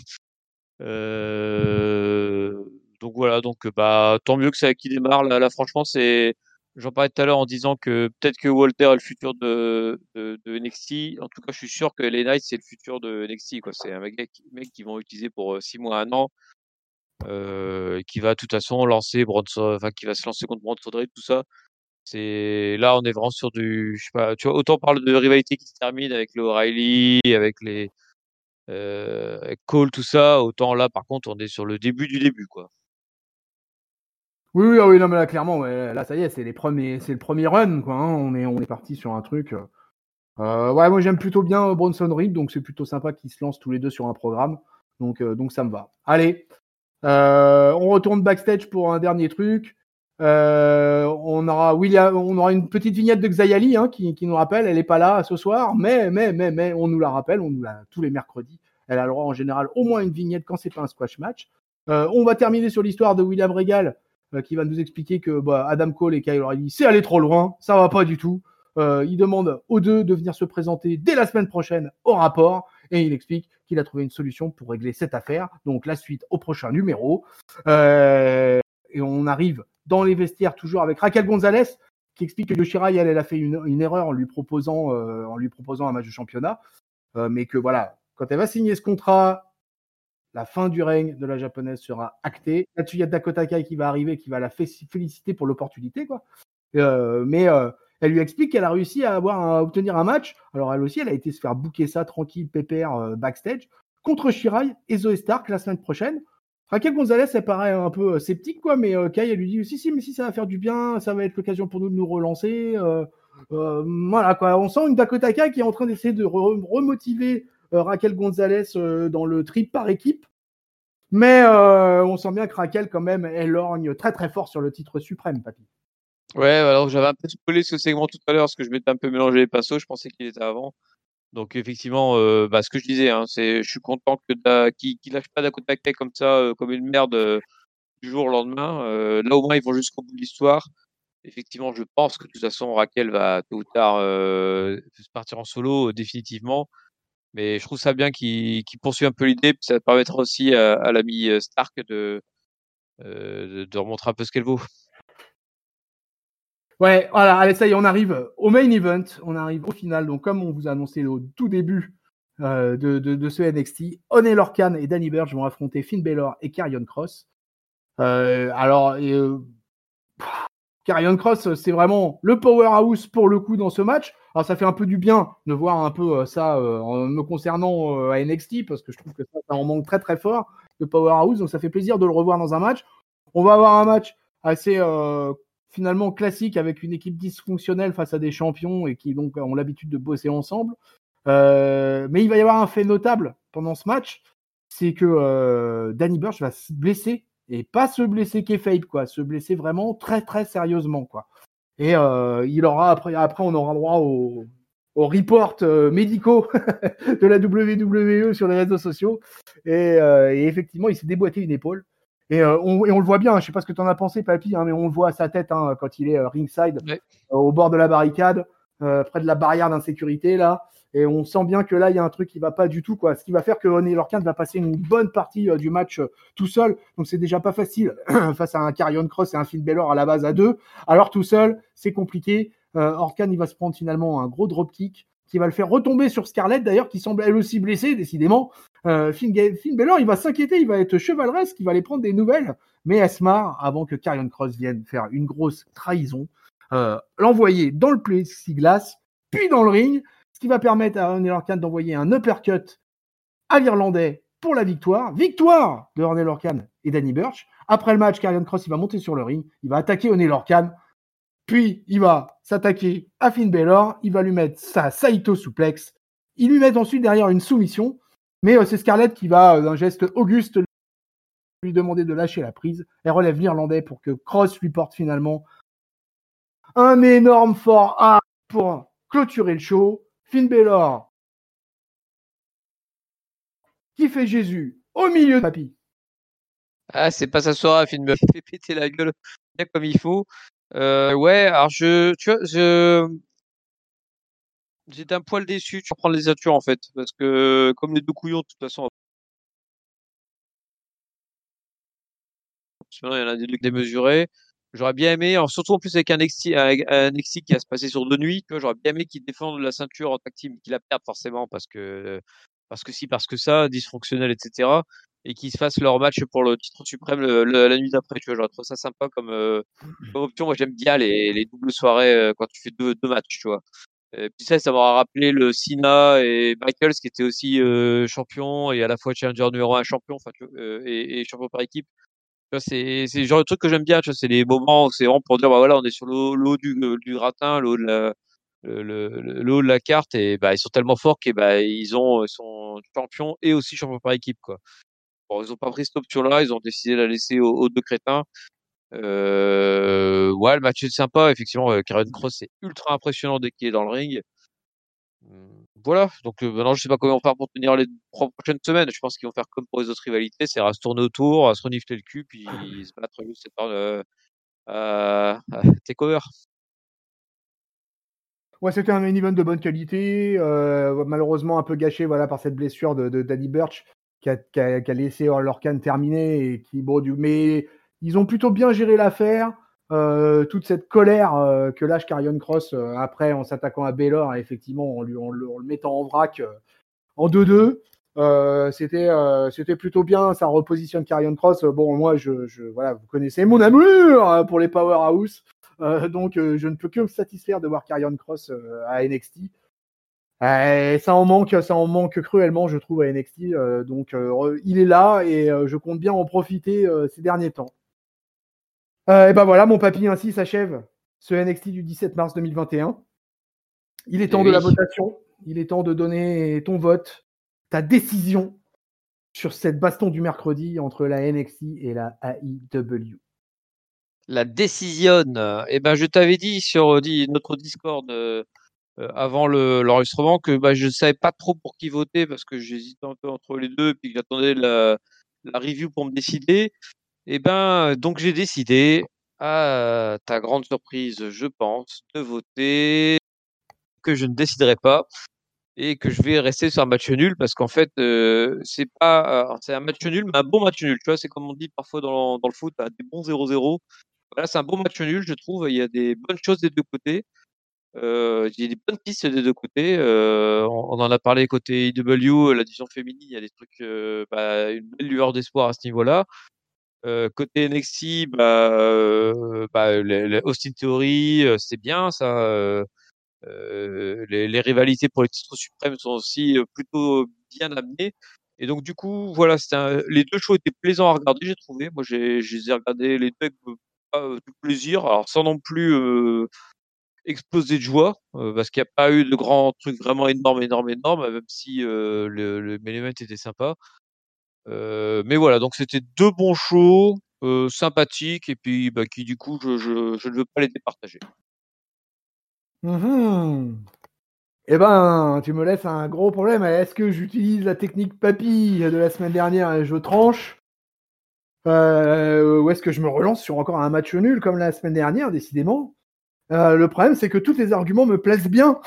Euh, donc voilà, donc bah tant mieux que ça qui démarre. Là, là franchement, c'est, j'en parlais tout à l'heure en disant que peut-être que Walter est le futur de, de, de N X T. En tout cas, je suis sûr que L A Knight c'est le futur de N X T, quoi. C'est un mec, mec qu'ils vont utiliser pour euh, six mois, un an, euh, qui va de toute façon lancer Bronson, enfin qui va se lancer contre Bronson Reed, tout ça. C'est là, on est vraiment sur du, je sais pas, tu vois, autant on parle de rivalité qui se termine avec le O'Reilly, avec les euh, avec Cole, tout ça, autant là, par contre, on est sur le début du début, quoi. Oui, oui, ah oui, non, mais là, clairement, ouais, là, ça y est, c'est les premiers, c'est le premier run, quoi. Hein. On est, on est parti sur un truc. Euh, ouais, moi, j'aime plutôt bien euh, Bronson Reed, donc c'est plutôt sympa qu'ils se lancent tous les deux sur un programme. Donc, euh, donc ça me va. Allez, euh, on retourne backstage pour un dernier truc. Euh, on aura William, on aura une petite vignette de Xayali hein, qui, qui nous rappelle, elle est pas là ce soir, mais, mais, mais, mais, on nous la rappelle, on nous la tous les mercredis. Elle a le droit en général au moins une vignette quand c'est pas un squash match. Euh, on va terminer sur l'histoire de William Regal euh, qui va nous expliquer que bah, Adam Cole et Kyle O'Reilly c'est aller trop loin, ça va pas du tout. Euh, il demande aux deux de venir se présenter dès la semaine prochaine au rapport et il explique qu'il a trouvé une solution pour régler cette affaire. Donc la suite au prochain numéro. Euh, et on arrive dans les vestiaires toujours avec Raquel Gonzalez qui explique que Yoshirai elle, elle a fait une, une erreur en lui proposant euh, en lui proposant un match de championnat, euh, mais que voilà, quand elle va signer ce contrat, la fin du règne de la japonaise sera actée. Là-dessus, il y a Dakota Kai qui va arriver, qui va la féliciter pour l'opportunité, quoi. Euh, mais euh, elle lui explique qu'elle a réussi à, avoir un, à obtenir un match. Alors elle aussi, elle a été se faire booker ça tranquille, pépère, euh, backstage, contre Shirai et Zoe Stark la semaine prochaine. Raquel Gonzalez, elle paraît un peu euh, sceptique, quoi, mais euh, Kai, elle lui dit si, si, mais si ça va faire du bien, ça va être l'occasion pour nous de nous relancer. Euh, euh, voilà, quoi. On sent une Dakota Kai qui est en train d'essayer de re- remotiver euh, Raquel Gonzalez euh, dans le trip par équipe. Mais euh, on sent bien que Raquel, quand même, elle lorgne très très fort sur le titre suprême, papy. Ouais, alors j'avais un peu spoilé ce segment tout à l'heure parce que je m'étais un peu mélangé les pinceaux. Je pensais qu'il était avant. Donc effectivement, euh, bah, ce que je disais, hein, c'est, je suis content que da, qu'il, qu'il lâche pas Dakota Kai comme ça, euh, comme une merde euh, du jour au lendemain. Euh, là au moins ils vont jusqu'au bout de l'histoire. Effectivement, je pense que de toute façon Raquel va tôt ou tard euh, partir en solo euh, définitivement. Mais je trouve ça bien qu'il, qu'il poursuive un peu l'idée, puis ça permettra aussi à, à l'ami euh, Stark de, euh, de de remontrer un peu ce qu'elle vaut. Ouais, voilà, allez, ça y est, on arrive au main event, on arrive au final. Donc, comme on vous a annoncé au tout début euh, de, de, de ce N X T, Oney Lorcan et Danny Burch vont affronter Finn Balor et Karrion Kross. Euh, alors, euh, Karrion Kross, c'est vraiment le powerhouse pour le coup dans ce match. Alors, ça fait un peu du bien de voir un peu euh, ça euh, en me concernant euh, à N X T, parce que je trouve que ça, ça en manque très très fort, le powerhouse. Donc, ça fait plaisir de le revoir dans un match. On va avoir un match assez euh, finalement classique avec une équipe dysfonctionnelle face à des champions et qui donc ont l'habitude de bosser ensemble. Euh, mais il va y avoir un fait notable pendant ce match, c'est que euh, Danny Burch va se blesser et pas se blesser kayfabe, quoi, se blesser vraiment très très sérieusement, quoi. Et euh, il aura après, après on aura droit au aux reports euh, médicaux de la W W E sur les réseaux sociaux. Et, euh, et effectivement, il s'est déboîté une épaule. Et, euh, on, et on le voit bien, je ne sais pas ce que tu en as pensé, Papy, hein, mais on le voit à sa tête hein, quand il est euh, ringside, Ouais. euh, au bord de la barricade, euh, près de la barrière d'insécurité, là. Et on sent bien que là, il y a un truc qui ne va pas du tout, quoi. Ce qui va faire que Oney Lorcan va passer une bonne partie euh, du match euh, tout seul. Donc, c'est déjà pas facile face à un Karrion Kross et un Finn Balor à la base à deux. Alors, tout seul, c'est compliqué. Euh, Lorcan, il va se prendre finalement un gros dropkick qui va le faire retomber sur Scarlett, d'ailleurs, qui semble elle aussi blessée, décidément. Euh, Finn, Finn Balor, il va s'inquiéter, il va être chevaleresque, il va aller prendre des nouvelles, mais elle se marre avant que Karrion Kross vienne faire une grosse trahison, euh, l'envoyer dans le plexiglas, puis dans le ring, ce qui va permettre à Oney Lorcan d'envoyer un uppercut à l'Irlandais pour la victoire. Victoire de Oney Lorcan et Danny Burch. Après le match, Karrion Kross, il va monter sur le ring, il va attaquer Oney Lorcan, puis il va s'attaquer à Finn Balor, il va lui mettre sa Saito suplex, il lui met ensuite derrière une soumission, mais euh, c'est Scarlett qui va, euh, d'un geste auguste, lui demander de lâcher la prise. Elle relève l'Irlandais pour que Kross lui porte finalement un énorme fort A pour clôturer le show. Finn Balor qui fait Jésus au milieu de papy. Ah, c'est pas sa soirée, Finn me fait péter la gueule bien comme il faut. Euh, ouais, alors je, tu vois, je, j'étais un poil déçu, tu reprends les atures en fait, parce que comme les deux couillons de toute façon, il y en a des deux démesurés. J'aurais bien aimé, alors, surtout en plus avec un N X T, un, un N X T qui va se passer sur deux nuits, tu vois, j'aurais bien aimé qu'ils défendent la ceinture en tag team, qu'ils la perdent forcément parce que, parce que si, parce que ça, dysfonctionnel, et cetera. Et qu'ils se fassent leur match pour le titre suprême le, le, la nuit d'après, tu vois, j'aurais trouvé ça sympa comme, euh, comme option. Moi, j'aime bien les, les doubles soirées euh, quand tu fais deux, deux matchs, tu vois. Et puis ça, ça m'aura rappelé le Cena et Michaels qui était aussi euh, champion et à la fois challenger numéro un champion, enfin, tu vois, euh, et, et champion par équipe. Tu vois, c'est, c'est le genre de truc que j'aime bien, tu vois, c'est les moments où c'est vraiment pour dire, bah voilà, on est sur le haut, le haut du, du gratin, le haut de la, le, le, le haut de la carte et bah, ils sont tellement forts qu'ils bah, ils ont, ils sont champions et aussi champions par équipe, quoi. Bon, ils ont pas pris cette option-là, ils ont décidé de la laisser aux, aux deux crétins. Euh, ouais, le match est sympa, effectivement. Euh, Karrion Kross, c'est ultra impressionnant dès qu'il est dans le ring. Hum, Voilà, donc euh, maintenant je sais pas comment faire pour tenir les trois prochaines semaines. Je pense qu'ils vont faire comme pour les autres rivalités, c'est à se tourner autour, à se renifler le cul, puis se battre juste euh, à, à takeover. Ouais, c'était un main event de bonne qualité, euh, malheureusement un peu gâché voilà, par cette blessure de, de Danny Burch qui a, qui a, qui a laissé Lorcan terminer. Et qui, bon, du, mais ils ont plutôt bien géré l'affaire. Euh, toute cette colère euh, que lâche Karrion Kross euh, après en s'attaquant à Balor, effectivement en, lui, en, le, en le mettant en vrac euh, en deux deux. Euh, c'était, euh, c'était plutôt bien, ça repositionne Karrion Kross. Bon, moi, je, je, voilà, vous connaissez mon amour pour les Powerhouse. Euh, donc, euh, je ne peux que me satisfaire de voir Karrion Kross euh, à N X T. Euh, ça en manque, ça en manque cruellement, je trouve, à N X T. Euh, donc, euh, il est là et euh, je compte bien en profiter euh, ces derniers temps. Euh, et ben voilà, mon papy, ainsi s'achève ce N X T du dix-sept mars deux mille vingt et un. Il est temps Et de oui. la votation. Il est temps de donner ton vote, ta décision sur cette baston du mercredi entre la N X T et la A E W? La décision, euh, eh ben, je t'avais dit sur euh, dit, notre Discord euh, euh, avant le, l'enregistrement que bah, je ne savais pas trop pour qui voter parce que j'hésitais un peu entre les deux et puis que j'attendais la, la review pour me décider. Eh ben, donc j'ai décidé, à ta grande surprise, je pense, de voter que je ne déciderai pas et que je vais rester sur un match nul parce qu'en fait, euh, c'est pas, euh, c'est un match nul, mais un bon match nul. Tu vois, c'est comme on dit parfois dans, dans le foot, hein, des bons zéro zéro. Voilà, c'est un bon match nul, je trouve. Il y a des bonnes choses des deux côtés. Euh, il y a des bonnes pistes des deux côtés. Euh, on, on en a parlé côté I W, la division féminine, il y a des trucs, euh, bah, une belle lueur d'espoir à ce niveau-là. Euh, côté N X T, bah, euh, bah, les, les Austin Theory, euh, c'est bien ça. Euh, euh, les, les rivalités pour les titres suprêmes sont aussi euh, plutôt bien amenées. Et donc du coup, voilà, c'était un- les deux shows étaient plaisants à regarder, j'ai trouvé. Moi, j'ai, je les ai regardés les deux avec euh, pas, euh, du plaisir, alors sans non plus euh, exploser de joie, euh, parce qu'il n'y a pas eu de grands trucs vraiment énormes, énormes, énormes, même si euh, le, le main event était sympa. Euh, mais voilà, donc c'était deux bons shows, euh, sympathiques, et puis bah, qui du coup, je, je, je ne veux pas les départager. Mhm. Eh ben, tu me laisses un gros problème. Est-ce que j'utilise la technique papy de la semaine dernière et je tranche euh, ou est-ce que je me relance sur encore un match nul comme la semaine dernière, décidément? Euh, le problème, c'est que tous les arguments me plaisent bien.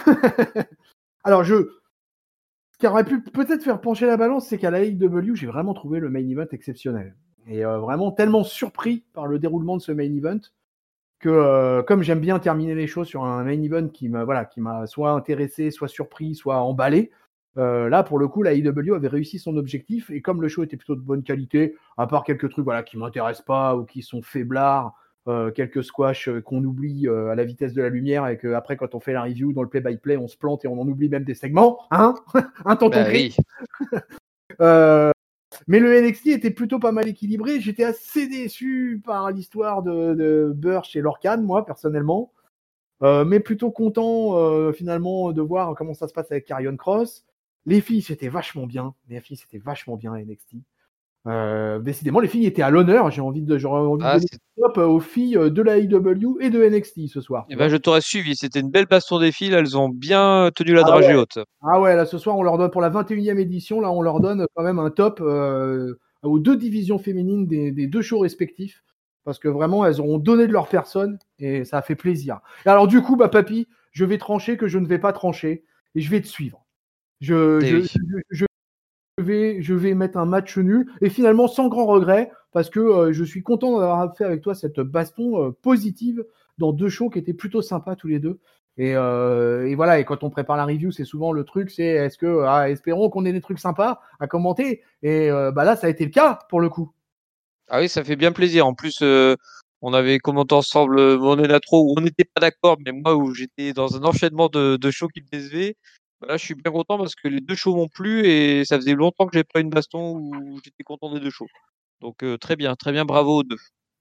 Alors, je... ce qui aurait pu peut-être faire pencher la balance, c'est qu'à la A E W, j'ai vraiment trouvé le main event exceptionnel. Et euh, vraiment tellement surpris par le déroulement de ce main event que, euh, comme j'aime bien terminer les choses sur un main event qui m'a, voilà, qui m'a soit intéressé, soit surpris, soit emballé, euh, là, pour le coup, la A E W avait réussi son objectif. Et comme le show était plutôt de bonne qualité, à part quelques trucs voilà, qui ne m'intéressent pas ou qui sont faiblards, Euh, quelques squash euh, qu'on oublie euh, à la vitesse de la lumière et qu'après, quand on fait la review dans le play-by-play, on se plante et on en oublie même des segments. Hein Un tonton Bah gris. oui. euh, mais le N X T était plutôt pas mal équilibré. J'étais assez déçu par l'histoire de, de Burch et Lorcan, moi, personnellement. Euh, mais plutôt content, euh, finalement, de voir comment ça se passe avec Karrion Kross. Les filles, c'était vachement bien. Les filles, c'était vachement bien à N X T. Euh, décidément, les filles étaient à l'honneur. J'ai envie de, j'aurais envie Ah, de donner un top aux filles de la A E W et de N X T ce soir. eh ben, je t'aurais suivi. C'était une belle baston des filles. Elles ont bien tenu la Ah dragée ouais. haute. Ah ouais, là ce soir, on leur donne pour la vingt et unième édition, là on leur donne quand même un top euh, aux deux divisions féminines des, des deux shows respectifs. Parce que vraiment, elles auront donné de leur personne et ça a fait plaisir. Et alors du coup, bah papy, je vais trancher que je ne vais pas trancher et je vais te suivre. Je, Eh je, oui. je, je vais, je vais mettre un match nul et finalement sans grand regret parce que euh, je suis content d'avoir fait avec toi cette baston euh, positive dans deux shows qui étaient plutôt sympas tous les deux. Et, euh, et voilà, et quand on prépare la review, c'est souvent le truc, c'est est-ce que, ah, espérons qu'on ait des trucs sympas à commenter. Et euh, bah là, ça a été le cas pour le coup. Ah oui, ça fait bien plaisir. En plus, euh, on avait commenté ensemble euh, Money Natro où on n'était pas d'accord, mais moi où j'étais dans un enchaînement de, de shows qui me décevaient. Bah là, je suis bien content parce que les deux shows m'ont plu et ça faisait longtemps que j'ai pas une baston où j'étais content des deux shows. Donc euh, très bien, très bien, bravo aux deux.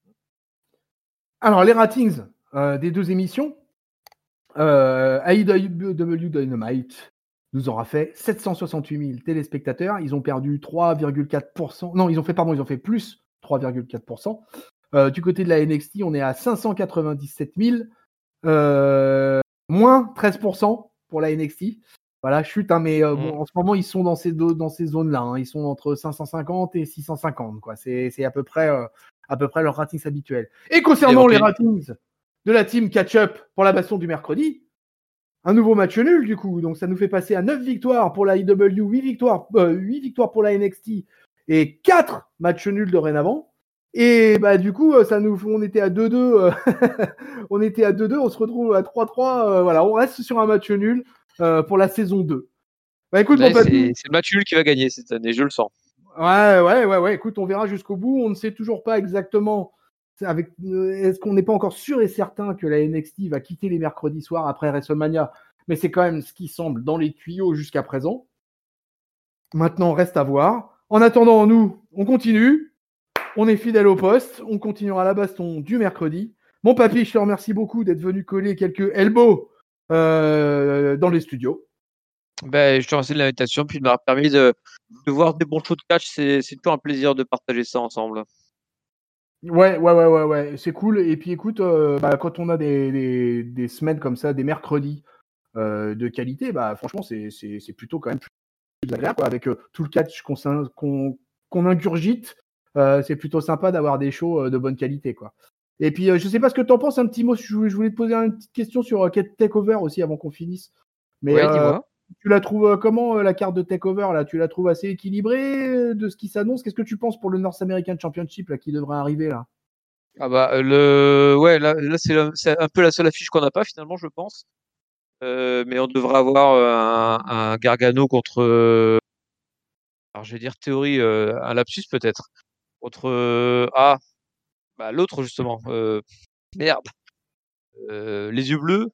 Alors, les ratings euh, des deux émissions, euh, A E W Dynamite nous aura fait sept cent soixante-huit mille téléspectateurs. Ils ont perdu trois virgule quatre pour cent. Non, ils ont fait, pardon, ils ont fait plus trois virgule quatre pour cent. Euh, du côté de la N X T, on est à cinq cent quatre-vingt-dix-sept mille, euh, moins treize pour cent pour la N X T. Voilà, chute, hein, mais euh, bon, Mm. en ce moment, ils sont dans ces, deux, dans ces zones-là. Hein. Ils sont entre cinq cent cinquante et six cent cinquante. Quoi. C'est, c'est à peu près, euh, à peu près leur ratings habituel. Et concernant les les... ratings de la team catch-up pour la baston du mercredi, un nouveau match nul, du coup. Donc, ça nous fait passer à neuf victoires pour la I W, huit victoires, euh, huit victoires pour la N X T et quatre matchs nuls dorénavant. Et bah, du coup, ça nous, on était à deux deux. Euh, on était à deux deux. On se retrouve à trois trois. Euh, voilà, on reste sur un match nul euh, pour la saison deux. Bah, écoute, Ouais, mon papy. c'est, c'est le match nul qui va gagner cette année, je le sens. Ouais, ouais, ouais, ouais. Écoute, on verra jusqu'au bout. On ne sait toujours pas exactement. Avec, est-ce qu'on n'est pas encore sûr et certain que la N X T va quitter les mercredis soirs après WrestleMania? Mais c'est quand même ce qui semble dans les tuyaux jusqu'à présent. Maintenant, reste à voir. En attendant, nous, on continue. On est fidèle au poste. On continuera la baston du mercredi. Mon papy, je te remercie beaucoup d'être venu coller quelques elbows euh, dans les studios. Ben, je te remercie de l'invitation, puis de m'avoir permis de, de voir des bons shows de catch. C'est, c'est toujours un plaisir de partager ça ensemble. Ouais, ouais, ouais, ouais, ouais, c'est cool. Et puis écoute, euh, bah, quand on a des, des, des semaines comme ça, des mercredis euh, de qualité, bah franchement, c'est, c'est, c'est plutôt quand même plus agréable, quoi, avec euh, tout le catch qu'on, s'in- qu'on, qu'on ingurgite. Euh, c'est plutôt sympa d'avoir des shows euh, de bonne qualité, quoi. Et puis, euh, je sais pas ce que t'en penses, un petit mot, je voulais, je voulais te poser une petite question sur euh, Takeover aussi avant qu'on finisse. Mais Ouais, euh, dis-moi. tu la trouves euh, comment, euh, la carte de Takeover, là? Tu la trouves assez équilibrée euh, de ce qui s'annonce? Qu'est-ce que tu penses pour le North American Championship, là, qui devrait arriver, là? Ah bah, euh, le... ouais, là, là c'est, la- c'est un peu la seule affiche qu'on n'a pas finalement, je pense. Euh, mais on devrait avoir euh, un, un Gargano contre, euh, alors je vais dire théorie, euh, un lapsus peut-être, contre euh, ah, bah, l'autre justement. Euh, merde, euh, les yeux bleus.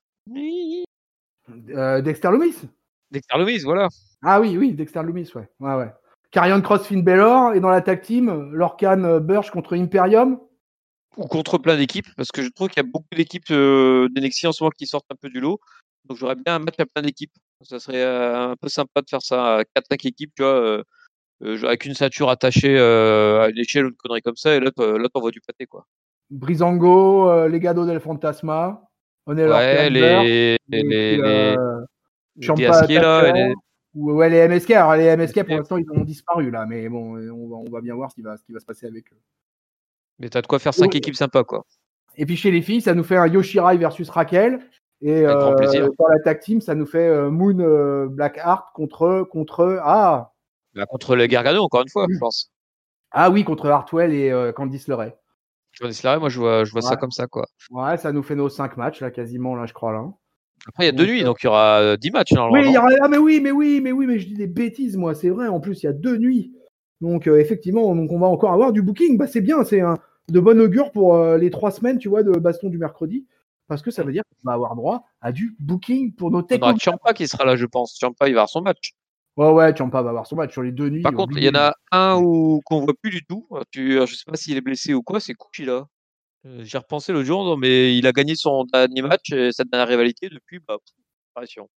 Euh, Dexter Lumis? Dexter Lumis, voilà. Ah oui, oui, Dexter Lumis, ouais. ouais, ouais. Karrion Cross, Finn Balor, et dans la tag team, Lorcan euh, Burch contre Imperium. Ou contre plein d'équipes, parce que je trouve qu'il y a beaucoup d'équipes euh, d'N X T en ce moment qui sortent un peu du lot. Donc j'aurais bien un match à plein d'équipes. Ça serait euh, un peu sympa de faire ça à quatre cinq équipes, tu vois, euh, euh, avec une ceinture attachée euh, à une échelle ou une connerie comme ça, et là, t'en- là t'envoies du pâté, quoi. Brizango, euh, Legado del Fantasma, Oney Lorcan Ouais, Burch, les, et les, puis les, euh, les Ciampa D S K, là, Taker, et les ou ouais, les M S K. Alors les M S K, pour D S K. l'instant, ils ont disparu, là, mais bon, on va, on va bien voir ce qui va, ce qui va se passer avec eux. Mais t'as de quoi faire cinq équipes sympas, quoi. Et puis chez les filles, ça nous fait un Yoshirai versus Raquel. Et Avec grand euh, plaisir. dans la tag team, ça nous fait euh, Moon euh, Blackheart contre, contre ah, Là, contre les Gargano, encore une fois, je pense. ah oui, contre Hartwell et euh, Candice LeRae. Je vois des moi, je vois, je vois Ouais. ça comme ça, quoi. Ouais, ça nous fait nos cinq matchs, là, quasiment, là, je crois, là. Après, il y a deux Donc, nuits, euh, donc il y aura euh, dix matchs, Oui, il y normalement, aura... ah, mais oui, mais oui, mais oui, mais je dis des bêtises, moi, c'est vrai. En plus, il y a deux nuits. Donc, euh, effectivement, donc on va encore avoir du booking. Bah, c'est bien, c'est un de bon augure pour euh, les trois semaines, tu vois, de baston du mercredi. Parce que ça non. veut dire qu'on va avoir droit à du booking pour nos On aura takeovers. Ciampa qui sera là, je pense. Ciampa, il va avoir son match. Ouais, ouais, Ciampa va avoir son match sur les deux Par nuits, contre, il y en obligé. a un où, qu'on voit plus du tout. Tu, je sais pas s'il est blessé ou quoi, c'est Kuchila. Euh, J'y ai repensé l'autre jour, non, mais il a gagné son dernier match, et sa dernière rivalité depuis, bah, pff, apparition.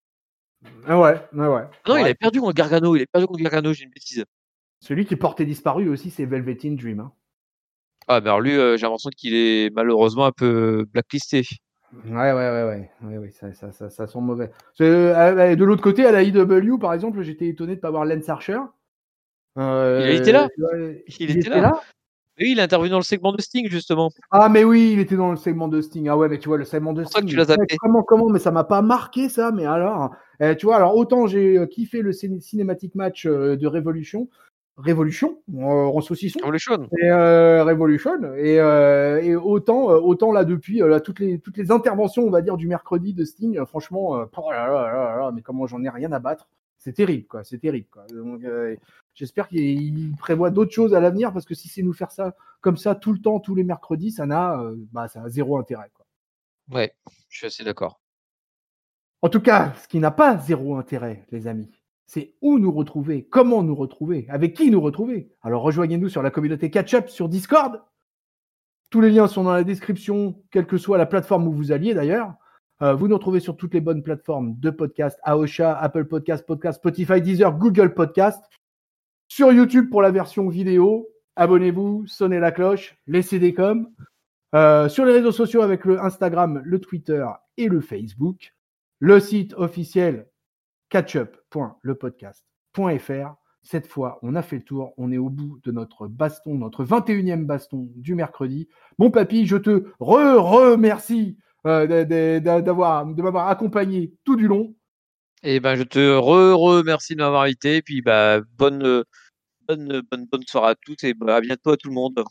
Ah ouais, ouais, ouais. Ah non, il Ouais. avait perdu contre Gargano, il avait perdu contre Gargano, j'ai une bêtise. Celui qui portait disparu aussi, c'est Velveteen Dream. Hein. Ah, mais alors lui, euh, j'ai l'impression qu'il est malheureusement un peu blacklisté. Ouais, ouais, ouais, ouais, ouais, ouais, ça, ça, ça, ça sent mauvais. C'est, euh, de l'autre côté, à la I W, par exemple, j'étais étonné de ne pas voir Lance Archer. Il a Euh, été là. tu vois, Il il était était là. là? Oui, il est intervenu dans le segment de Sting, justement. C'est Ah, mais oui, il était dans le segment de Sting. Ah ouais, mais tu vois, le segment de pour ça que tu Sting. l'as Ouais, zappé. comment, comment, mais ça m'a pas marqué ça, mais alors, euh, tu vois, alors autant j'ai euh, kiffé le cin- cinématique match euh, de Révolution, Révolution, euh, en saucisson, Revolution. et euh, Revolution, et, euh, et autant, euh, autant là depuis euh, là, toutes les toutes les interventions, on va dire du mercredi de Sting, euh, franchement, euh, oh là là là là, mais comment j'en ai rien à battre. C'est terrible, quoi. C'est terrible, quoi. Donc, euh, j'espère qu'il prévoit d'autres choses à l'avenir parce que si c'est nous faire ça comme ça tout le temps, tous les mercredis, ça n'a, euh, bah, ça a zéro intérêt, quoi. Ouais, je suis assez d'accord. En tout cas, ce qui n'a pas zéro intérêt, les amis, c'est où nous retrouver, comment nous retrouver, avec qui nous retrouver. Alors rejoignez-nous sur la communauté Catch-Up sur Discord. Tous les liens sont dans la description, quelle que soit la plateforme où vous alliez d'ailleurs. Euh, vous nous retrouvez sur toutes les bonnes plateformes de podcast, Aosha, Apple Podcast, Podcast, Spotify, Deezer, Google Podcast. Sur YouTube pour la version vidéo. Abonnez-vous, sonnez la cloche, laissez des coms. Euh, sur les réseaux sociaux avec le Instagram, le Twitter et le Facebook. Le site officiel catchup point le podcast point f r. Cette fois, on a fait le tour. On est au bout de notre baston, notre vingt et unième baston du mercredi. Mon papy, je te re-remercie euh, d'avoir, de m'avoir accompagné tout du long. Et ben, je te re-remercie de m'avoir invité. Et puis, bah, bonne, euh, bonne, bonne, bonne soirée à tous et bah, à bientôt à tout le monde.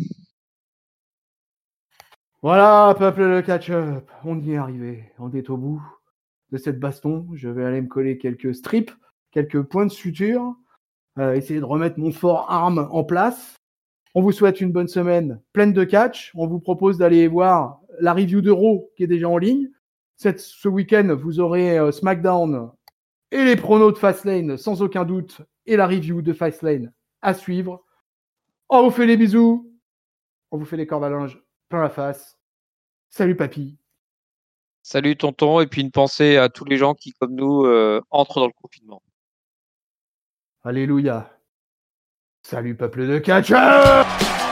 Voilà, peuple de catch-up, on y est arrivé. On est au bout de cette baston. Je vais aller me coller quelques strips, quelques points de suture, euh, essayer de remettre mon fort arme en place. On vous souhaite une bonne semaine pleine de catch. On vous propose d'aller voir la review de Raw qui est déjà en ligne. Cette, ce week-end, vous aurez euh, SmackDown et les pronos de Fastlane sans aucun doute et la review de Fastlane à suivre. On vous fait les bisous. On vous fait les cordes à linge plein la face. Salut papy. Salut tonton, et puis une pensée à tous les gens qui, comme nous, euh, entrent dans le confinement. Alléluia. Salut peuple de catcheurs.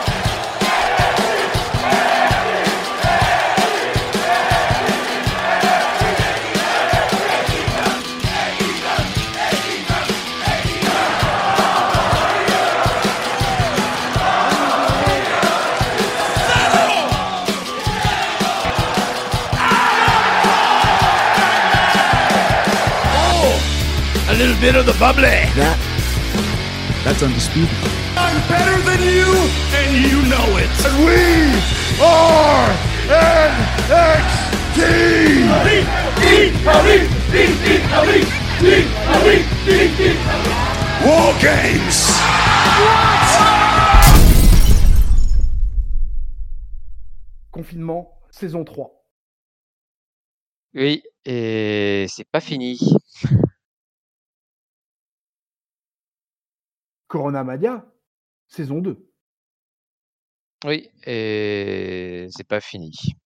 A little bit of the bubbly. That, that's undisputed. I'm better than you, and you know it. And we are N X T. Elite, elite, elite, elite, elite, elite, elite, elite, elite. War Games. Confinement, saison trois. Oui, et c'est pas fini. Corona Mania, saison deux. Oui, et c'est pas fini.